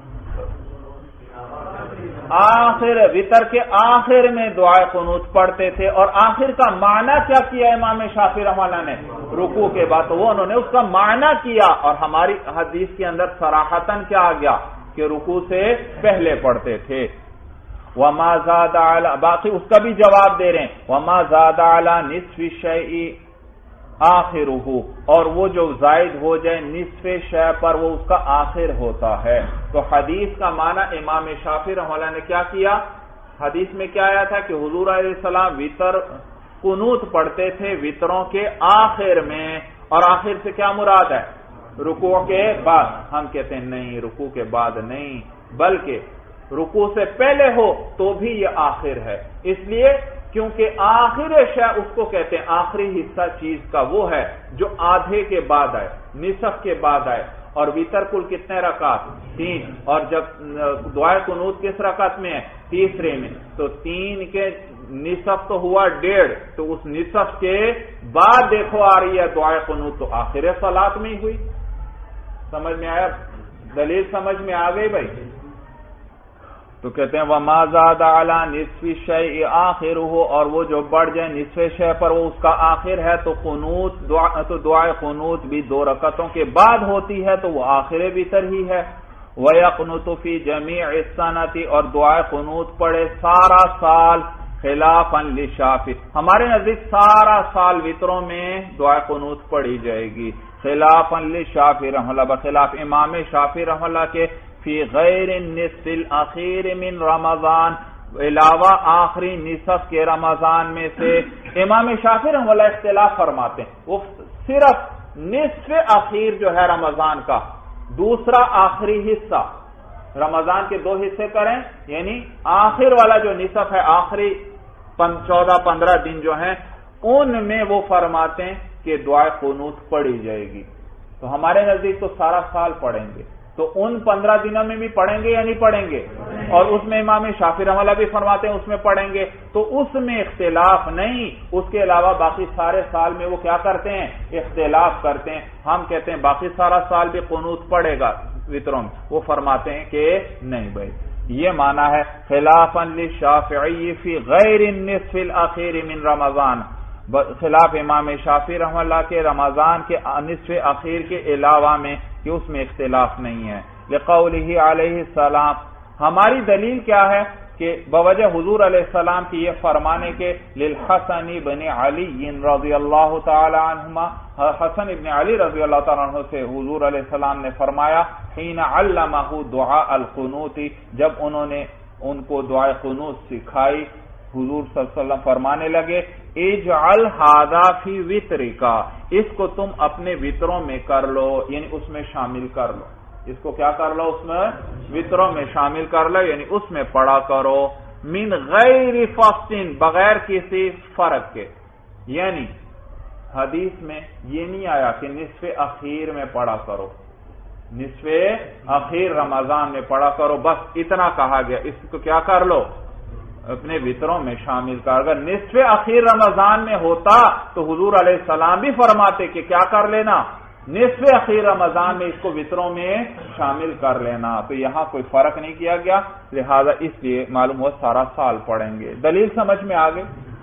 آخر، وتر کے آخر میں دعائے قنوت پڑھتے تھے. اور آخر کا معنی کیا کیا امام شافعی رحمہ اللہ نے؟ رکوع کے بعد. تو وہ انہوں نے اس کا معنی کیا، اور ہماری حدیث کے اندر صراحتاً کیا آ گیا کہ رکوع سے پہلے پڑھتے تھے. وما زاد علی، باقی اس کا بھی جواب دے رہے ہیں، وما زاد علی نصف الشیء آخرہ، اور وہ جو زائد ہو جائے نصف شے پر وہ اس کا آخر ہوتا ہے. تو حدیث کا معنی امام شافعی رحمہ اللہ نے کیا کیا؟ حدیث میں کیا آیا تھا کہ حضور علیہ السلام وتر قنوت پڑھتے تھے وتروں کے آخر میں، اور آخر سے کیا مراد ہے؟ رکوع کے بعد. ہم کہتے ہیں نہیں، رکوع کے بعد نہیں، بلکہ رکوع سے پہلے ہو تو بھی یہ آخر ہے. اس لیے کیونکہ آخر شے اس کو کہتے ہیں، آخری حصہ چیز کا وہ ہے جو آدھے کے بعد آئے، نصف کے بعد آئے. اور وتر کل کتنے رکعت؟ 3. اور جب دعائے قنوت کس رکعت میں ہے؟ تیسرے میں. تو 3 کے نصف تو ہوا 1.5، تو اس نصف کے بعد دیکھو آ رہی ہے دعائے قنوت، تو آخر صلاۃ میں ہی ہوئی. سمجھ میں آیا؟ دلیل سمجھ میں آ گئی بھائی؟ تو کہتے ہیں وما زاد علی نصف الشیء آخرہ، اور وہ جو بڑھ جائے نصف شے پر وہ اس کا آخر ہے. تو قنوت تو دعائے قنوت بھی 2 رکعتوں کے بعد ہوتی ہے، تو وہ آخر وتر ہی ہے. وَيَقْنُتُ فِي جَمِيعِ السَّنَةِ، اور دعائے قنوت پڑھے سارا سال خلافاً للشافعی، ہمارے نزدیک سارا سال وتروں میں دعائے قنوت پڑھی جائے گی. خلافاً للشافعی رحمہ اللہ، بخلاف امام شافعی رحمہ اللہ کے فی غیر النصف الاخیر من رمضان، علاوہ آخری نصف کے رمضان میں سے. امام شافعی رحمہ اللہ اختلاف فرماتے ہیں، وہ صرف نصف اخیر جو ہے رمضان کا، دوسرا آخری حصہ، رمضان کے 2 حصے کریں، یعنی آخر والا جو نصف ہے، آخری 14-15 दिन जो हैं ان میں وہ فرماتے ہیں کہ دعائے قنوت پڑھی جائے گی. تو ہمارے نزدیک تو سارا سال پڑھیں گے، تو ان 15 دنوں میں بھی پڑھیں گے یا نہیں پڑھیں گے؟ اور اس میں امام شافعی رحمہ اللہ بھی فرماتے ہیں اس میں پڑھیں گے. تو اس میں اختلاف نہیں. اس کے علاوہ باقی سارے سال میں وہ کیا کرتے ہیں؟ اختلاف کرتے ہیں. ہم کہتے ہیں باقی سارا سال بھی قنوت پڑھے گا وتروں میں. وہ فرماتے ہیں کہ نہیں بھائی، یہ معنی ہے خلافا للشافعی فی غیر النصف الاخیر من رمضان، خلاف امام شافعی رحمہ اللہ کے رمضان کے نصف اخیر کے علاوہ میں کہ اس میں اختلاف نہیں ہے. لقولہ علیہ السلام، ہماری دلیل کیا ہے کہ بوجہ حضور علیہ السلام کی یہ فرمانے کے للحسن بن علی رضی اللہ تعالی عنہما، حسن ابن علی رضی اللہ تعالی عنہ سے حضور علیہ السلام نے فرمایا حین علمہ دعاء القنوت، جب انہوں نے ان کو دعائے قنوت سکھائی، حضور صلی اللہ علیہ وسلم فرمانے لگے اجعل ھذا فی وترکا، اس کو تم اپنے وتروں میں کر لو، یعنی اس میں شامل کر لو. اس کو کیا کر لو؟ اس میں وتروں میں شامل کر لو، یعنی اس میں پڑھا کرو. من غیر فصل، بغیر کسی فرق کے. یعنی حدیث میں یہ نہیں آیا کہ نصف اخیر میں پڑھا کرو، نصف اخیر رمضان میں پڑھا کرو، بس اتنا کہا گیا. اس کو کیا کر لو؟ اپنے وتروں میں شامل کر. اگر نصف اخیر رمضان میں ہوتا تو حضور علیہ السلام بھی فرماتے کہ کیا کر لینا؟ نصف اخیر رمضان میں اس کو وتروں میں شامل کر لینا. تو یہاں کوئی فرق نہیں کیا گیا، لہذا اس لیے معلوم ہوا سارا سال پڑھیں گے. دلیل سمجھ میں آ گئی.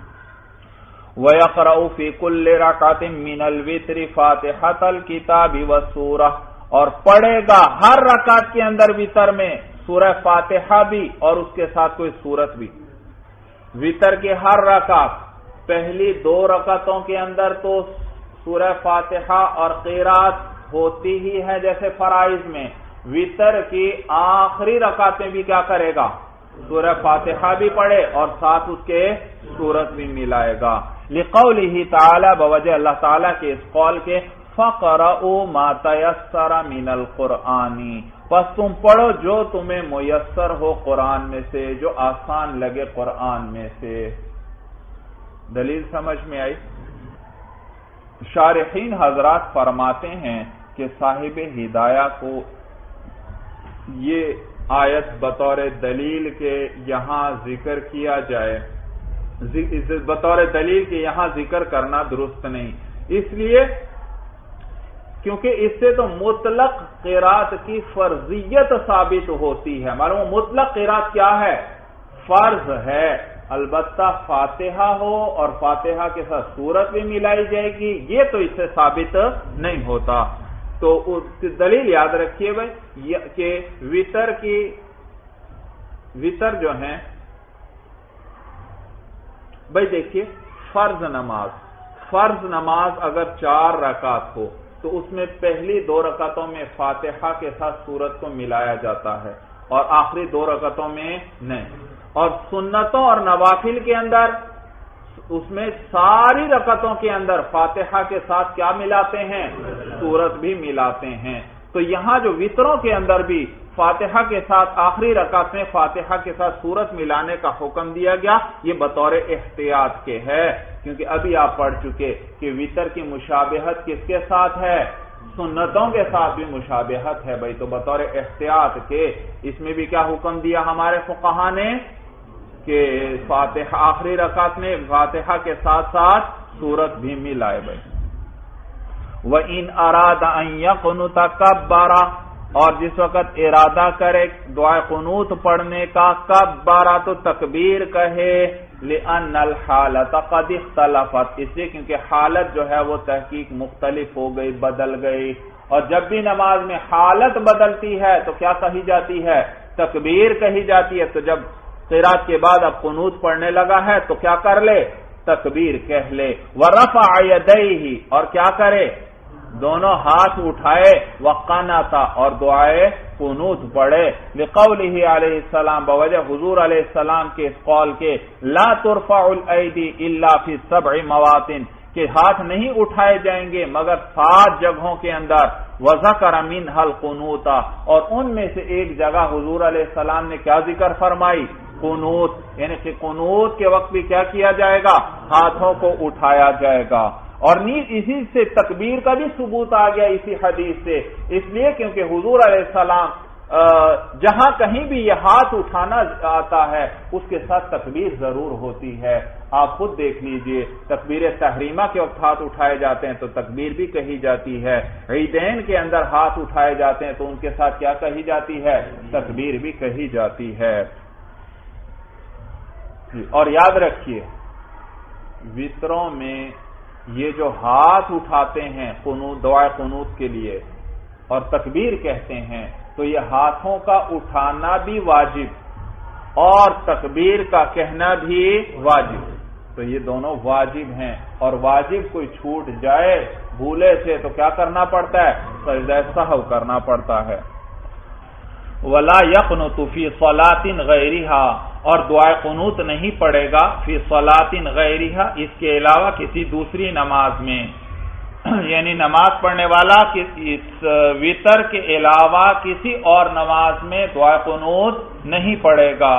وَيَقْرَأُ فِي كُلِّ رَكْعَةٍ مِّنَ الْوِتْرِ فَاتِحَةَ الْكِتَابِ وَالسُّورَةِ، اور پڑھے گا ہر رکعت کے اندر وتر میں سورہ فاتحہ بھی اور اس کے ساتھ کوئی سورت بھی. وتر کی ہر رکعت، پہلی 2 رکعتوں کے اندر تو سورہ فاتحہ اور قرات ہوتی ہی ہے جیسے فرائض میں. وتر کی آخری رکعتیں بھی کیا کرے گا؟ سورہ فاتحہ بھی پڑھے اور ساتھ اس کے سورت بھی ملائے گا. لقولہ تعالی، بوجہ اللہ تعالی کے اس قول کے فَقْرَؤُوا مَا تَيَسَّرَ مِنَ الْقُرْآنِ، پس تم پڑھو جو تمہیں میسر ہو قرآن میں سے، جو آسان لگے قرآن میں سے. دلیل سمجھ میں آئی؟ شارحین حضرات فرماتے ہیں کہ صاحب ہدایہ کو یہ آیت بطور دلیل کے یہاں ذکر کیا جائے، بطور دلیل کے یہاں ذکر کرنا درست نہیں، اس لیے کیونکہ اس سے تو مطلق قرات کی فرضیت ثابت ہوتی ہے. معلوم مطلق قرات کیا ہے؟ فرض ہے، البتہ فاتحہ ہو اور فاتحہ کے ساتھ سورت بھی ملائی جائے گی، یہ تو اس سے ثابت نہیں ہوتا. تو دلیل یاد رکھیے بھائی کہ وتر جو ہیں بھائی دیکھیے، فرض نماز اگر 4 رکعت ہو تو اس میں پہلی 2 رکعتوں میں فاتحہ کے ساتھ سورت کو ملایا جاتا ہے اور آخری 2 رکعتوں میں نہیں. اور سنتوں اور نوافل کے اندر اس میں ساری رکعتوں کے اندر فاتحہ کے ساتھ کیا ملاتے ہیں؟ سورت بھی ملاتے ہیں. تو یہاں جو وتروں کے اندر بھی فاتحہ کے ساتھ آخری رکعت میں فاتحہ کے ساتھ سورت ملانے کا حکم دیا گیا، یہ بطور احتیاط کے ہے، کیونکہ ابھی آپ پڑھ چکے کہ وتر کی مشابہت کس کے ساتھ ہے؟ سنتوں کے ساتھ بھی مشابہت ہے بھائی. تو بطور احتیاط کے اس میں بھی کیا حکم دیا ہمارے فقہا نے کہ فاتحہ آخری رکعت میں فاتحہ کے ساتھ ساتھ سورت بھی ملائے بھائی. وَإِنْ أَرَادَ أَنْ يَقْنُتَ كَبَّرَ، اور جس وقت ارادہ کرے دعائے قنوت پڑھنے کا، کبّرا تو تکبیر کہے، لِأَنَّ الْحَالَةَ قَدْ اخْتَلَفَتْ، اس لیے کیونکہ حالت جو ہے وہ تحقیق مختلف ہو گئی، بدل گئی. اور جب بھی نماز میں حالت بدلتی ہے تو کیا کہی جاتی ہے؟ تکبیر کہی جاتی ہے. تو جب قرات کے بعد اب قنوت پڑھنے لگا ہے تو کیا کر لے؟ تکبیر کہہ لے. وَرَفَعَ يَدَيْهِ، اور کیا کرے؟ دونوں ہاتھ اٹھائے، وَقَنَتَ، اور دعائے قنوت پڑھے. لقولہ علیہ السلام، بوجہ حضور علیہ السلام کے اس قول کے لا ترفع الایدی الا فی 7 مواطن، کہ ہاتھ نہیں اٹھائے جائیں گے مگر 7 جگہوں کے اندر. وذکر منها القنوت، اور ان میں سے ایک جگہ حضور علیہ السلام نے کیا ذکر فرمائی؟ قنوت، یعنی کہ قنوت کے وقت بھی کیا کیا جائے گا؟ ہاتھوں کو اٹھایا جائے گا۔ اور نیز اسی سے تکبیر کا بھی ثبوت آ گیا اسی حدیث سے، اس لیے کیونکہ حضور علیہ السلام جہاں کہیں بھی یہ ہاتھ اٹھانا آتا ہے اس کے ساتھ تکبیر ضرور ہوتی ہے۔ آپ خود دیکھ لیجئے، تکبیر تحریمہ کے وقت ہاتھ اٹھائے جاتے ہیں تو تکبیر بھی کہی جاتی ہے، عیدین کے اندر ہاتھ اٹھائے جاتے ہیں تو ان کے ساتھ کیا کہی جاتی ہے؟ تکبیر بھی کہی جاتی ہے۔ اور یاد رکھیے وطروں میں یہ جو ہاتھ اٹھاتے ہیں قنوت، دعائے قنوت کے لیے اور تکبیر کہتے ہیں، تو یہ ہاتھوں کا اٹھانا بھی واجب اور تکبیر کا کہنا بھی واجب، تو یہ دونوں واجب ہیں، اور واجب کوئی چھوٹ جائے بھولے سے تو کیا کرنا پڑتا ہے؟ سجدہ سہو کرنا پڑتا ہے۔ وَلَا يَقْنُتُ فِي صَلَاةٍ غَيْرِهَا، اور دعائے قنوت نہیں پڑے گا فی صلاۃ غیرہا، اس کے علاوہ کسی دوسری نماز میں، یعنی نماز پڑھنے والا اس وطر کے علاوہ کسی اور نماز میں دعائے قنوت نہیں پڑھے گا۔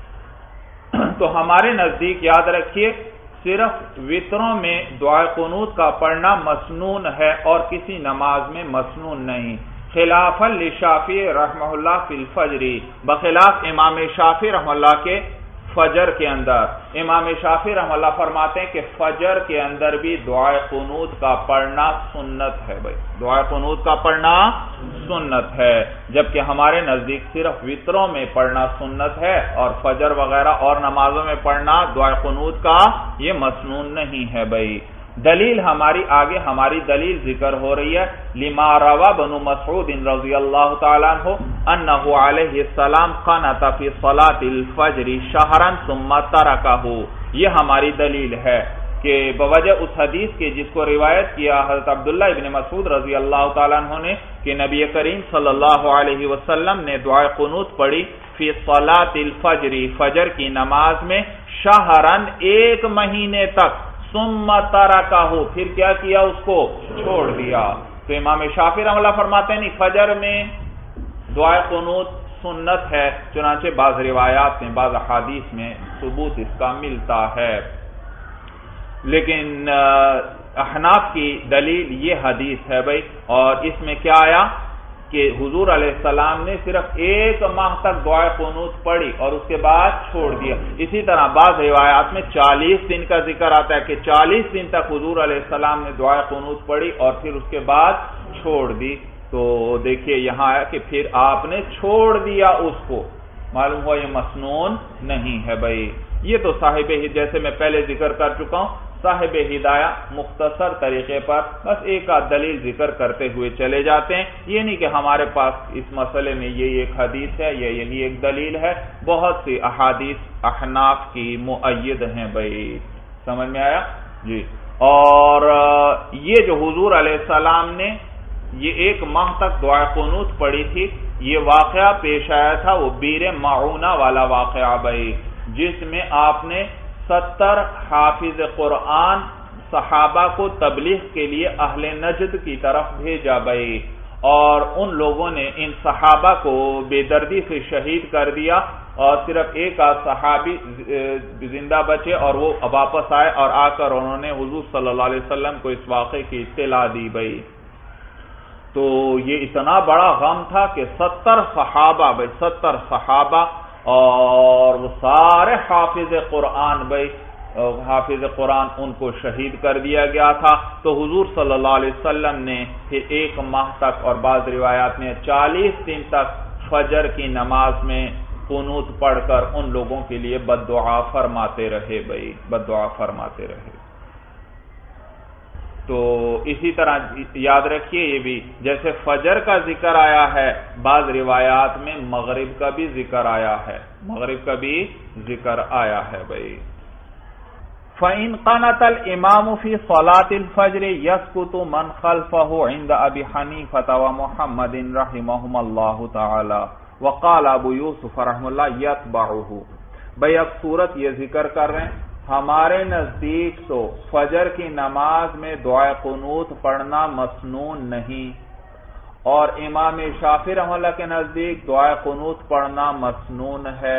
تو ہمارے نزدیک یاد رکھیے صرف وطروں میں دعائے قنوت کا پڑھنا مسنون ہے اور کسی نماز میں مسنون نہیں، خلاف للشافعی رحمہ اللہ فی الفجر، بخلاف امام شافعی رحمہ اللہ کے فجر کے اندر۔ امام شافعی رحمہ اللہ فرماتے ہیں کہ فجر کے اندر بھی دعائے قنوت کا پڑھنا سنت ہے، بھائی دعائے قنوت کا پڑھنا سنت ہے، جبکہ ہمارے نزدیک صرف وطروں میں پڑھنا سنت ہے اور فجر وغیرہ اور نمازوں میں پڑھنا دعائے قنوت کا یہ مسنون نہیں ہے۔ بھائی دلیل ہماری آگے ہماری دلیل ذکر ہو رہی ہے، لما روا بن مسعود رضی اللہ تعالیٰ عنہ انہ علیہ السلام قنت فی صلاۃ الفجر شہرا ثم ترکہ، یہ ہماری دلیل ہے کہ بوجہ اس حدیث کے جس کو روایت کیا حضرت عبداللہ ابن مسعود رضی اللہ تعالیٰ عنہ نے کہ نبی کریم صلی اللہ علیہ وسلم نے دعائے قنوت پڑھی فی صلاۃ الفجر، فجر کی نماز میں، شہرن ایک مہینے تک، ثم ترکہ پھر کیا کیا؟ اس کو چھوڑ دیا۔ تو امام شافعی رحمہ اللہ فرماتے ہیں نہیں، فجر میں دعائے قنوت سنت ہے، چنانچہ بعض روایات میں بعض احادیث میں ثبوت اس کا ملتا ہے، لیکن احناف کی دلیل یہ حدیث ہے بھائی، اور اس میں کیا آیا کہ حضور علیہ السلام نے صرف ایک ماہ تک دعائے قنوت پڑھی اور اس کے بعد چھوڑ دیا۔ اسی طرح بعض روایات میں 40 دن کا ذکر آتا ہے کہ 40 دن تک حضور علیہ السلام نے دعائے قنوت پڑھی اور پھر اس کے بعد چھوڑ دی۔ تو دیکھیے یہاں ہے کہ پھر آپ نے چھوڑ دیا اس کو، معلوم ہوا یہ مسنون نہیں ہے بھائی۔ یہ تو صاحب جیسے میں پہلے ذکر کر چکا ہوں، صاحب ہدایہ مختصر طریقے پر بس ایک آدھ دلیل ذکر کرتے ہوئے چلے جاتے ہیں، یہ نہیں کہ ہمارے پاس اس مسئلے میں یہ ایک حدیث ہے یا یہی ایک دلیل ہے، بہت سی احادیث احناف کی مؤید ہیں بھائی، سمجھ میں آیا جی۔ اور یہ جو حضور علیہ السلام نے یہ ایک ماہ تک دعائے قنوت پڑھی تھی، یہ واقعہ پیش آیا تھا وہ بیر معونہ والا واقعہ بھائی، جس میں آپ نے 70 حافظ قرآن صحابہ کو تبلیغ کے لیے اہل نجد کی طرف بھیجا بھائی، اور ان لوگوں نے ان صحابہ کو بے دردی سے شہید کر دیا اور صرف ایک آدھ صحابی زندہ بچے اور وہ واپس آئے اور آ کر انہوں نے حضور صلی اللہ علیہ وسلم کو اس واقعے کی اطلاع دی بھائی۔ تو یہ اتنا بڑا غم تھا کہ 70 صحابہ بھائی، 70 صحابہ اور وہ سارے حافظ قرآن بھائی، حافظ قرآن ان کو شہید کر دیا گیا تھا۔ تو حضور صلی اللہ علیہ وسلم نے پھر ایک ماہ تک اور بعض روایات میں 40 دن تک فجر کی نماز میں قنوت پڑھ کر ان لوگوں کے لیے بد دعا فرماتے رہے بھائی، بد دعا فرماتے رہے۔ تو اسی طرح یاد رکھیے یہ بھی جیسے فجر کا ذکر آیا ہے، بعض روایات میں مغرب کا بھی ذکر آیا ہے، مغرب کا بھی ذکر آیا ہے بھائی۔ فَإِنْ قَنَتَ الْإِمَامُ فِي صَلَاةِ الْفَجْرِ يَسْقُطُ مَنْ خَلْفَهُ عِنْدَ أَبِي حَنِيفَةَ وَمُحَمَّدٍ رَحِمَهُمَ اللَّهُ تَعَالَى وَقَالَ أَبُو يُوسُفَ رحمہ اللہ يَتْبَعُهُ۔ بھئی اب صورت یہ ذکر کر رہے ہیں، ہمارے نزدیک تو فجر کی نماز میں دعائے قنوت پڑھنا مسنون نہیں، اور امام شافعی رحمہ اللہ کے نزدیک دعائے قنوت پڑھنا مسنون ہے۔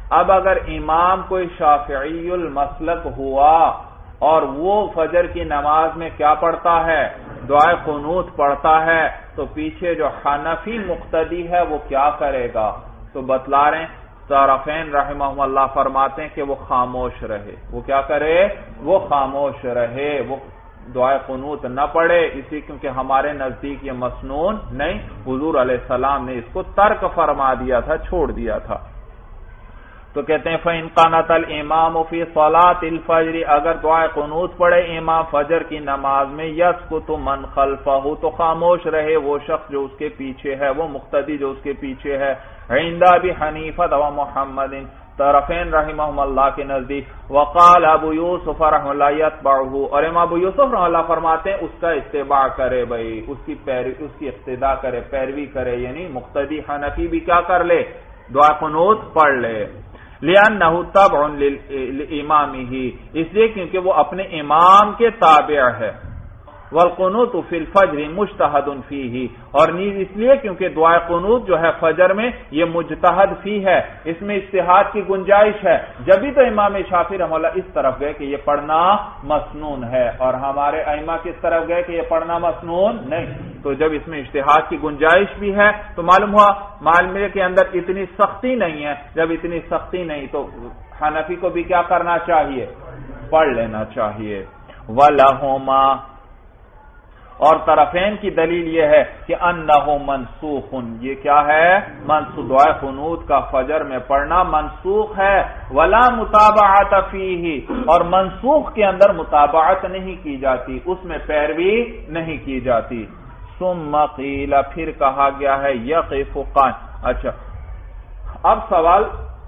اب اگر امام کوئی شافعی المسلک ہوا اور وہ فجر کی نماز میں کیا پڑھتا ہے؟ دعائے قنوت پڑھتا ہے، تو پیچھے جو حنفی مقتدی ہے وہ کیا کرے گا؟ تو بتلا رہے ہیں طرفین رحمہم اللہ فرماتے ہیں کہ وہ خاموش رہے۔ وہ کیا کرے؟ وہ خاموش رہے، وہ دعائے قنوت نہ پڑھے، اسی کیونکہ ہمارے نزدیک یہ مسنون نہیں، حضور علیہ السلام نے اس کو ترک فرما دیا تھا، چھوڑ دیا تھا۔ تو کہتے ہیں فَإِنْ قَنَتَ الْإِمَامُ فِي صَلَاةِ الْفَجْرِ، اگر دعائے قنوت پڑھے امام فجر کی نماز میں، يَسْكُتُ مَنْ خَلْفَهُ، تو خاموش رہے وہ شخص جو اس کے پیچھے ہے، وہ مقتدی جو اس کے پیچھے ہے، عند ابی حنیفہ و محمد، طرفین رحمہم اللہ کے نزدیک، وقال ابو یوسف رحمہ اللہ یتبعہ، اور امام ابو یوسف رحمہ اللہ فرماتے ہیں اس کا اتباع کرے، بھائی اس کی اقتداء کرے، پیروی کرے، یعنی مقتدی حنفی بھی کیا کر لے؟ دعا قنوت پڑھ لے، لِأَنَّهُ تَبْعٌ لِإِمَامِهِ، اس لیے کیونکہ وہ اپنے امام کے تابع ہے، والقنوت فی الفجر مجتہد فیہ، اور نیز اس لیے کیونکہ دعائے قنوت جو ہے فجر میں یہ مجتہد فی ہے، اس میں اجتہاد کی گنجائش ہے، جبھی تو امام شافعی رحمہ اللہ اس طرف گئے کہ یہ پڑھنا مسنون ہے، اور ہمارے ائمہ کس طرف گئے کہ یہ پڑھنا مسنون نہیں۔ تو جب اس میں اجتہاد کی گنجائش بھی ہے تو معلوم ہوا معاملے کے اندر اتنی سختی نہیں ہے، جب اتنی سختی نہیں تو حنفی کو بھی کیا کرنا چاہیے؟ پڑھ لینا چاہیے۔ وَلَهُمَا، اور طرفین کی دلیل یہ ہے کہ انہ منسوخ، یہ کیا ہے؟ منسوخ، دعائے قنوت کا فجر میں پڑھنا منسوخ ہے، ولا متابعت فیہ، اور منسوخ کے اندر متابعت نہیں کی جاتی، اس میں پیروی نہیں کی جاتی۔ ثم قیل، پھر کہا گیا ہے یقف قائم۔ اچھا، اب سوال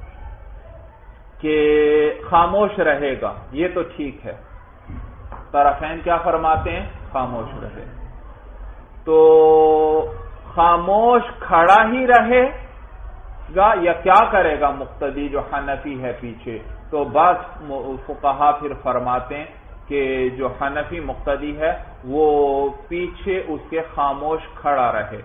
کہ خاموش رہے گا، یہ تو ٹھیک ہے، طرفین کیا فرماتے ہیں؟ خاموش رہے، تو خاموش کھڑا ہی رہے گا یا کیا کرے گا مقتدی جو حنفی ہے پیچھے؟ تو بعض فقہا پھر فرماتے ہیں کہ جو حنفی مقتدی ہے وہ پیچھے اس کے خاموش کھڑا رہے،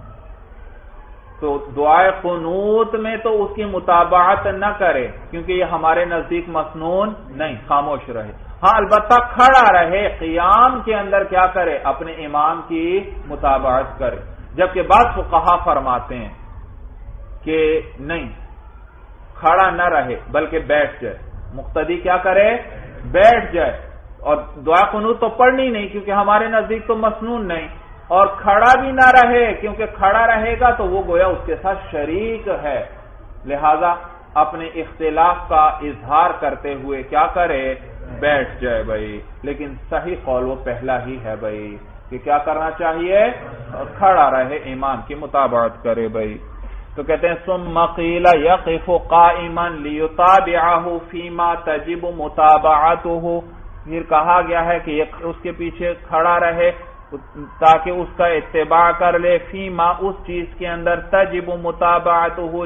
تو دعائے قنوت میں تو اس کی متابعت نہ کرے کیونکہ یہ ہمارے نزدیک مسنون نہیں، خاموش رہے، ہاں البتہ کھڑا رہے، قیام کے اندر کیا کرے؟ اپنے امام کی متابعت کرے، جبکہ بعض فقہا فرماتے ہیں کہ نہیں، کھڑا نہ رہے بلکہ بیٹھ جائے، مقتدی کیا کرے؟ بیٹھ جائے، اور دعا قنوت تو پڑھنی نہیں کیونکہ ہمارے نزدیک تو مسنون نہیں، اور کھڑا بھی نہ رہے کیونکہ کھڑا رہے گا تو وہ گویا اس کے ساتھ شریک ہے، لہذا اپنے اختلاف کا اظہار کرتے ہوئے کیا کرے؟ بیٹھ جائے بھائی۔ لیکن صحیح قول وہ پہلا ہی ہے بھائی کہ کیا کرنا چاہیے؟ کھڑا رہے، امام کی متابعت کرے بھائی۔ تو کہتے ہیں ثم قیل یقف قائما لیتابعہ فیما تجب متابعته، پھر کہا گیا ہے کہ اس کے پیچھے کھڑا رہے تاکہ اس کا اتباع کر لے، فیما اس چیز کے اندر تجب متابعته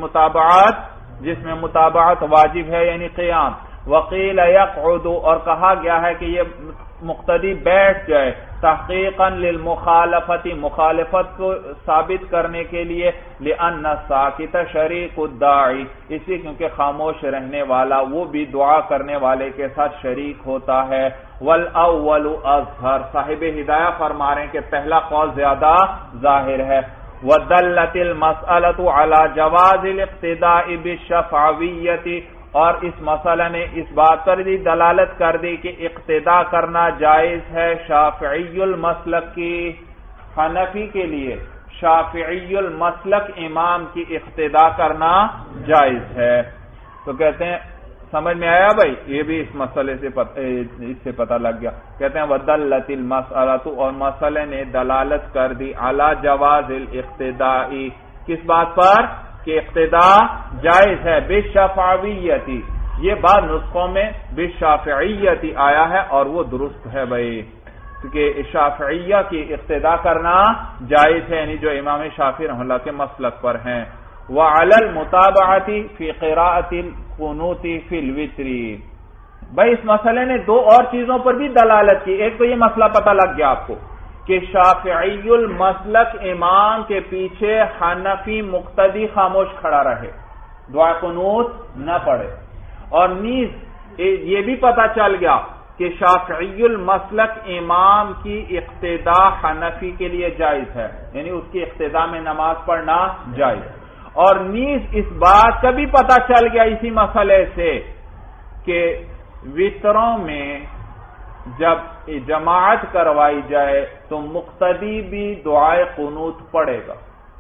جس میں متابعت واجب ہے یعنی قیام، وقیل یقعد، اور کہا گیا ہے کہ یہ مقتدی بیٹھ جائے تحقیقا للمخالفت، مخالفت کو ثابت کرنے کے لیے، لأن الساکت شریک الداعی، اسی کیونکہ خاموش رہنے والا وہ بھی دعا کرنے والے کے ساتھ شریک ہوتا ہے، والاول اظہر، صاحب ہدایہ فرما رہے ہیں کہ پہلا قول زیادہ ظاہر ہے، ودلت المسألة على جواز الاقتداء بالشفعیت، اور اس مسئلہ نے اس بات پر بھی دلالت کر دی کہ اقتداء کرنا جائز ہے شافعی المسلک کی، حنفی کے لیے شافعی المسلک امام کی اقتداء کرنا جائز ہے۔ تو کہتے ہیں سمجھ میں آیا بھائی، یہ بھی اس مسئلے سے اس سے پتہ لگ گیا۔ کہتے ہیں ودلت المسألۃ، اور مسئلے نے دلالت کر دی علی جواز الاقتداء، کس بات پر؟ کہ اقتداء جائز ہے، بالشفعیتی، یہ بعض نسخوں میں بالشافعیتی آیا ہے اور وہ درست ہے بھائی، کیونکہ شافعیہ کی اقتداء کرنا جائز ہے، یعنی جو امام شافعی رحمہ اللہ کے مسلک پر ہیں۔ وعلی المتابعۃ فی قراءۃ القنوت فی الوتر، بھائی اس مسئلے نے دو اور چیزوں پر بھی دلالت کی، ایک تو یہ مسئلہ پتہ لگ گیا آپ کو کہ شافعی المسلک امام کے پیچھے حنفی مقتدی خاموش کھڑا رہے، دعا قنوت نہ پڑھے. اور نیز یہ بھی پتہ چل گیا کہ شافعی المسلک امام کی اقتدا حنفی کے لیے جائز ہے، یعنی اس کی اقتدا میں نماز پڑھنا جائز. اور نیز اس بات کا بھی پتہ چل گیا اسی مسئلے سے کہ وطروں میں جب جماعت کروائی جائے تو مقتدی بھی دعائے قنوت پڑھے گا.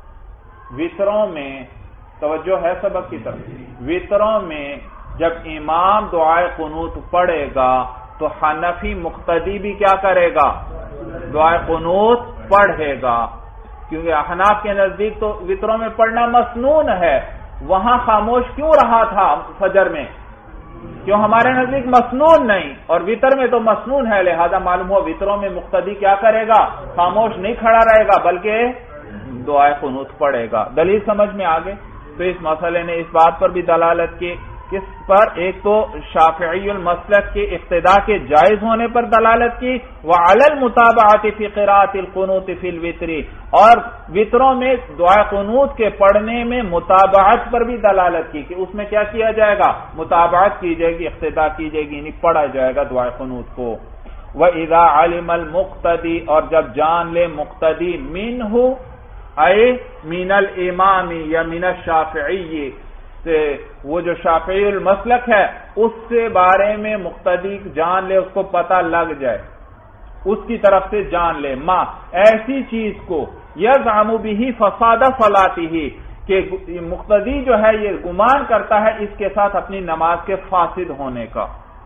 وطروں میں توجہ ہے سبق کی طرف، وطروں میں جب امام دعائے قنوت پڑھے گا تو حنفی مقتدی بھی کیا کرے گا؟ دعائے قنوت پڑھے گا، کیونکہ احناف کے نزدیک تو وطروں میں پڑھنا مسنون ہے. وہاں خاموش کیوں رہا تھا فجر میں؟ کیوں ہمارے نزدیک مسنون نہیں، اور وطر میں تو مسنون ہے، لہذا معلوم ہو وطروں میں مقتدی کیا کرے گا؟ خاموش نہیں کھڑا رہے گا بلکہ دعائے قنوت پڑھے گا. دلیل سمجھ میں آگے؟ تو اس مسئلے نے اس بات پر بھی دلالت کی، کس پر؟ ایک تو شافعی المسلک کے اقتداء کے جائز ہونے پر دلالت کی، وعلی المتابعۃ فی قراءۃ القنوت فی الوتر، اور وطروں میں دعائے قنوت کے پڑھنے میں متابعت پر بھی دلالت کی کہ اس میں کیا کیا جائے گا؟ متابعت کی جائے گی، اقتداء کی جائے گی، یعنی پڑھا جائے گا دعائے قنوت کو. وَإِذَا عَلِمَ الْمُقْتَدِي، اور جب جان لے مقتدی، مِنْهُ اے من الامام یا من الشافعی سے، وہ جو شافعی المسلک ہے اس سے بارے میں مقتدی جان لے، اس کو پتہ لگ جائے، اس کی طرف سے جان لے، ما ایسی چیز کو یزعم به فساد صلاته، کہ مقتدی جو ہے یہ گمان کرتا ہے اس کے ساتھ اپنی نماز کے فاسد ہونے کا،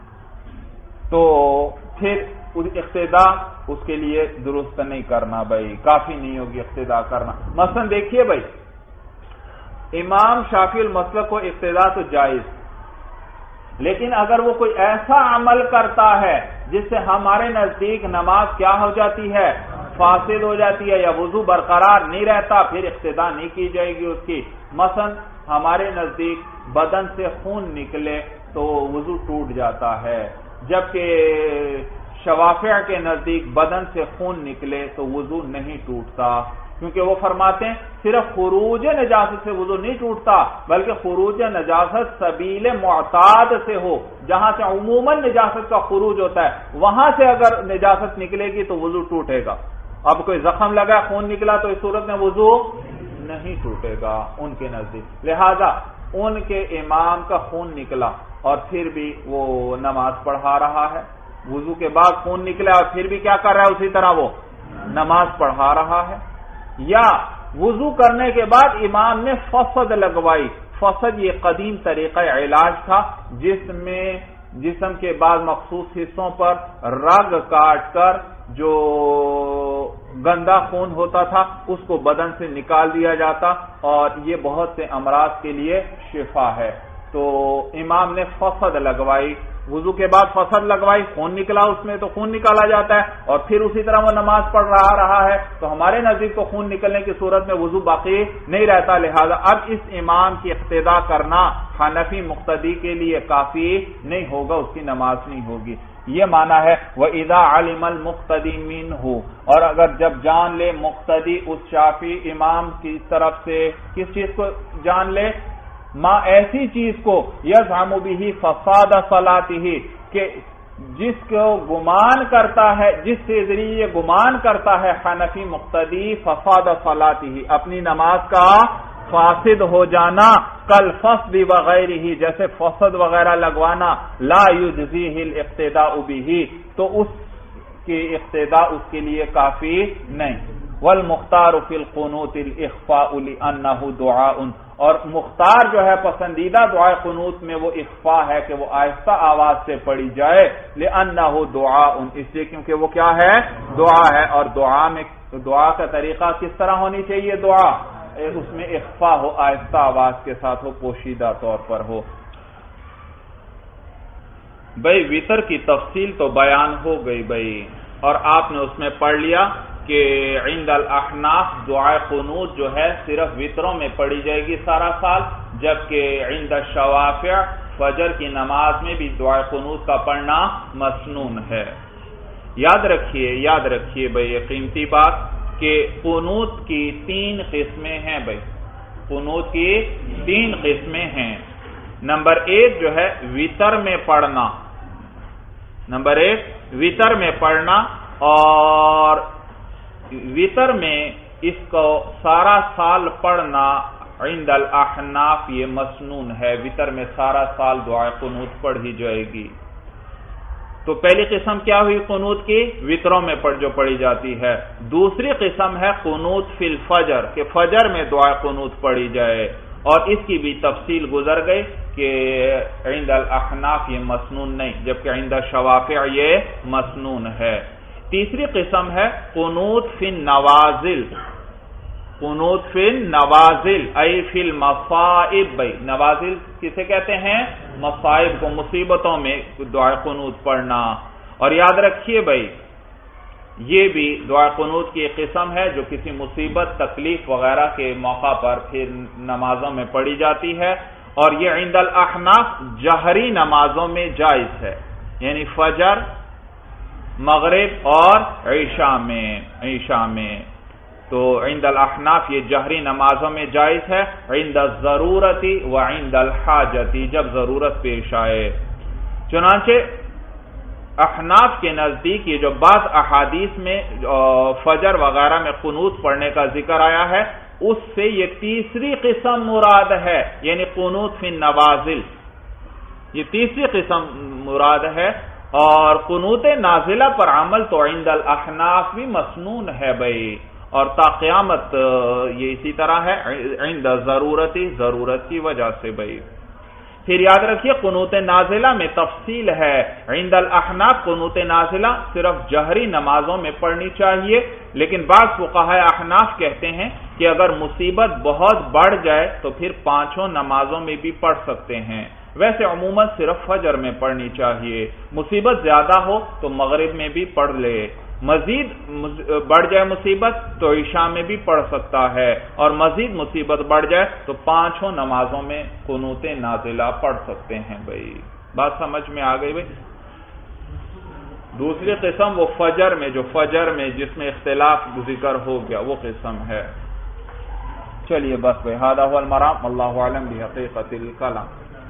تو پھر اقتداء اس کے لیے درست نہیں کرنا، بھائی کافی نہیں ہوگی اقتداء کرنا. مثلا دیکھیے بھائی، امام شافعی المسلک کو اقتداء تو جائز، لیکن اگر وہ کوئی ایسا عمل کرتا ہے جس سے ہمارے نزدیک نماز کیا ہو جاتی ہے؟ فاسد ہو جاتی ہے، یا وضو برقرار نہیں رہتا، پھر اقتداء نہیں کی جائے گی اس کی. مثلا ہمارے نزدیک بدن سے خون نکلے تو وضو ٹوٹ جاتا ہے، جبکہ شوافع کے نزدیک بدن سے خون نکلے تو وضو نہیں ٹوٹتا، کیونکہ وہ فرماتے ہیں صرف خروج نجاست سے وضو نہیں ٹوٹتا، بلکہ خروج نجاست سبیل معتاد سے ہو، جہاں سے عموماً نجاست کا خروج ہوتا ہے، وہاں سے اگر نجاست نکلے گی تو وضو ٹوٹے گا. اب کوئی زخم لگا، خون نکلا، تو اس صورت میں وضو نہیں ٹوٹے گا ان کے نزدیک. لہذا ان کے امام کا خون نکلا اور پھر بھی وہ نماز پڑھا رہا ہے، وضو کے بعد خون نکلا اور پھر بھی کیا کر رہا ہے؟ اسی طرح وہ نماز پڑھا رہا ہے. یا وضو کرنے کے بعد امام نے فسد لگوائی. فسد یہ قدیم طریقہ علاج تھا جس میں جسم کے بعض مخصوص حصوں پر رگ کاٹ کر جو گندا خون ہوتا تھا اس کو بدن سے نکال دیا جاتا، اور یہ بہت سے امراض کے لیے شفا ہے. تو امام نے فسد لگوائی، وضو کے بعد فسد لگوائی، خون نکلا اس میں تو خون نکالا جاتا ہے، اور پھر اسی طرح وہ نماز پڑھ رہا ہے، تو ہمارے نزدیک تو خون نکلنے کی صورت میں وضو باقی نہیں رہتا. لہذا اب اس امام کی اقتداء کرنا حنفی مقتدی کے لیے کافی نہیں ہوگا، اس کی نماز نہیں ہوگی. یہ معنی ہے وَإِذَا عَلِمَ الْمُقْتَدِي مِنْهُ، اور اگر جب جان لے مقتدی اس شافعی امام کی طرف سے کس چیز کو جان لے؟ ماں ایسی چیز کو یزعم به فساد صلاته، کہ جس کو گمان کرتا ہے، جس کے ذریعے گمان کرتا ہے حنفی مقتدی فساد صلاته، اپنی نماز کا فاسد ہو جانا، کل فسد وغیرہ، جیسے فسد وغیرہ لگوانا، لا یجزیہ الاقتداء به، تو اس کی اقتداء اس کے لیے کافی نہیں. والمختار فی القنوت الاخفاء لانہ دعاء، اور مختار جو ہے پسندیدہ دعائے قنوت میں وہ اخفاء ہے کہ وہ آہستہ آواز سے پڑھی جائے، لانہ دعاء، اس لیے کیونکہ وہ کیا ہے؟ دعا ہے. اور دعا کا طریقہ کس طرح ہونی چاہیے؟ دعا اس میں اخفاء ہو، آہستہ آواز کے ساتھ ہو، پوشیدہ طور پر ہو. بھائی وطر کی تفصیل تو بیان ہو گئی بھائی، اور آپ نے اس میں پڑھ لیا کہ عند الاحناف دعائے قنوت جو ہے صرف وطروں میں پڑھی جائے گی سارا سال، جبکہ عند الشوافع فجر کی نماز میں بھی دعائے قنوت کا پڑھنا مسنون ہے. یاد رکھیے بھائی یہ قیمتی بات کہ قنوت کی 3 قسمیں ہیں بھائی. قنوت کی 3 قسمیں ہیں۔ نمبر 1 جو ہے وتر میں پڑھنا، نمبر 1 وتر میں پڑھنا، اور وتر میں اس کو سارا سال پڑھنا عند الاحناف یہ مسنون ہے، وتر میں سارا سال دعائے قنوت پڑھی جائے گی۔ تو پہلی قسم کیا ہوئی قنوت کی؟ وتروں میں جو پڑھی جاتی ہے۔ دوسری قسم ہے قنوت فی الفجر، کہ فجر میں دعائے قنوت پڑھی جائے، اور اس کی بھی تفصیل گزر گئی کہ عند الاحناف یہ مسنون نہیں، جبکہ عند الشوافع یہ مسنون ہے۔ تیسری قسم ہے قنوت فی النوازل، قنوت فی النوازل ای فی المصائب، بھائی نوازل کسے کہتے ہیں؟ مصائب کو، مصیبتوں میں دعائے قنوت پڑھنا۔ اور یاد رکھیے بھائی یہ بھی دعائے قنوت کی ایک قسم ہے جو کسی مصیبت، تکلیف وغیرہ کے موقع پر پھر نمازوں میں پڑھی جاتی ہے، اور یہ عند الاحناف جہری نمازوں میں جائز ہے، یعنی فجر، مغرب اور عشاء میں۔ تو عند الاحناف یہ جہری نمازوں میں جائز ہے، عند الضرورت و عند الحاجت، جب ضرورت پیش آئے۔ چنانچہ احناف کے نزدیک یہ جو بعض احادیث میں فجر وغیرہ میں قنوت پڑھنے کا ذکر آیا ہے، اس سے یہ تیسری قسم مراد ہے، یعنی قنوت فی النوازل، یہ تیسری قسم مراد ہے۔ اور قنوت نازلہ پر عمل تو عند الاحناف بھی مسنون ہے بھائی، اور تا قیامت یہ اسی طرح ہے، عند ضرورت کی وجہ سے بھائی۔ پھر یاد رکھیے قنوت نازلہ میں تفصیل ہے، عند الاحناف قنوت نازلہ صرف جہری نمازوں میں پڑھنی چاہیے، لیکن بعض فقہاء احناف کہتے ہیں کہ اگر مصیبت بہت بڑھ جائے تو پھر 5 نمازوں میں بھی پڑھ سکتے ہیں۔ ویسے عموماً صرف فجر میں پڑھنی چاہیے، مصیبت زیادہ ہو تو مغرب میں بھی پڑھ لے، مزید بڑھ جائے مصیبت تو عشاء میں بھی پڑھ سکتا ہے، اور مزید مصیبت بڑھ جائے تو 5 نمازوں میں قنوت نازلہ پڑھ سکتے ہیں بھائی۔ بات سمجھ میں آ گئی بھائی؟ دوسری قسم وہ فجر میں جس میں اختلاف ذکر ہو گیا وہ قسم ہے۔ چلیے بس بھائی، ھذا ھو المرام، واللہ اعلم بحقیقت الکلام۔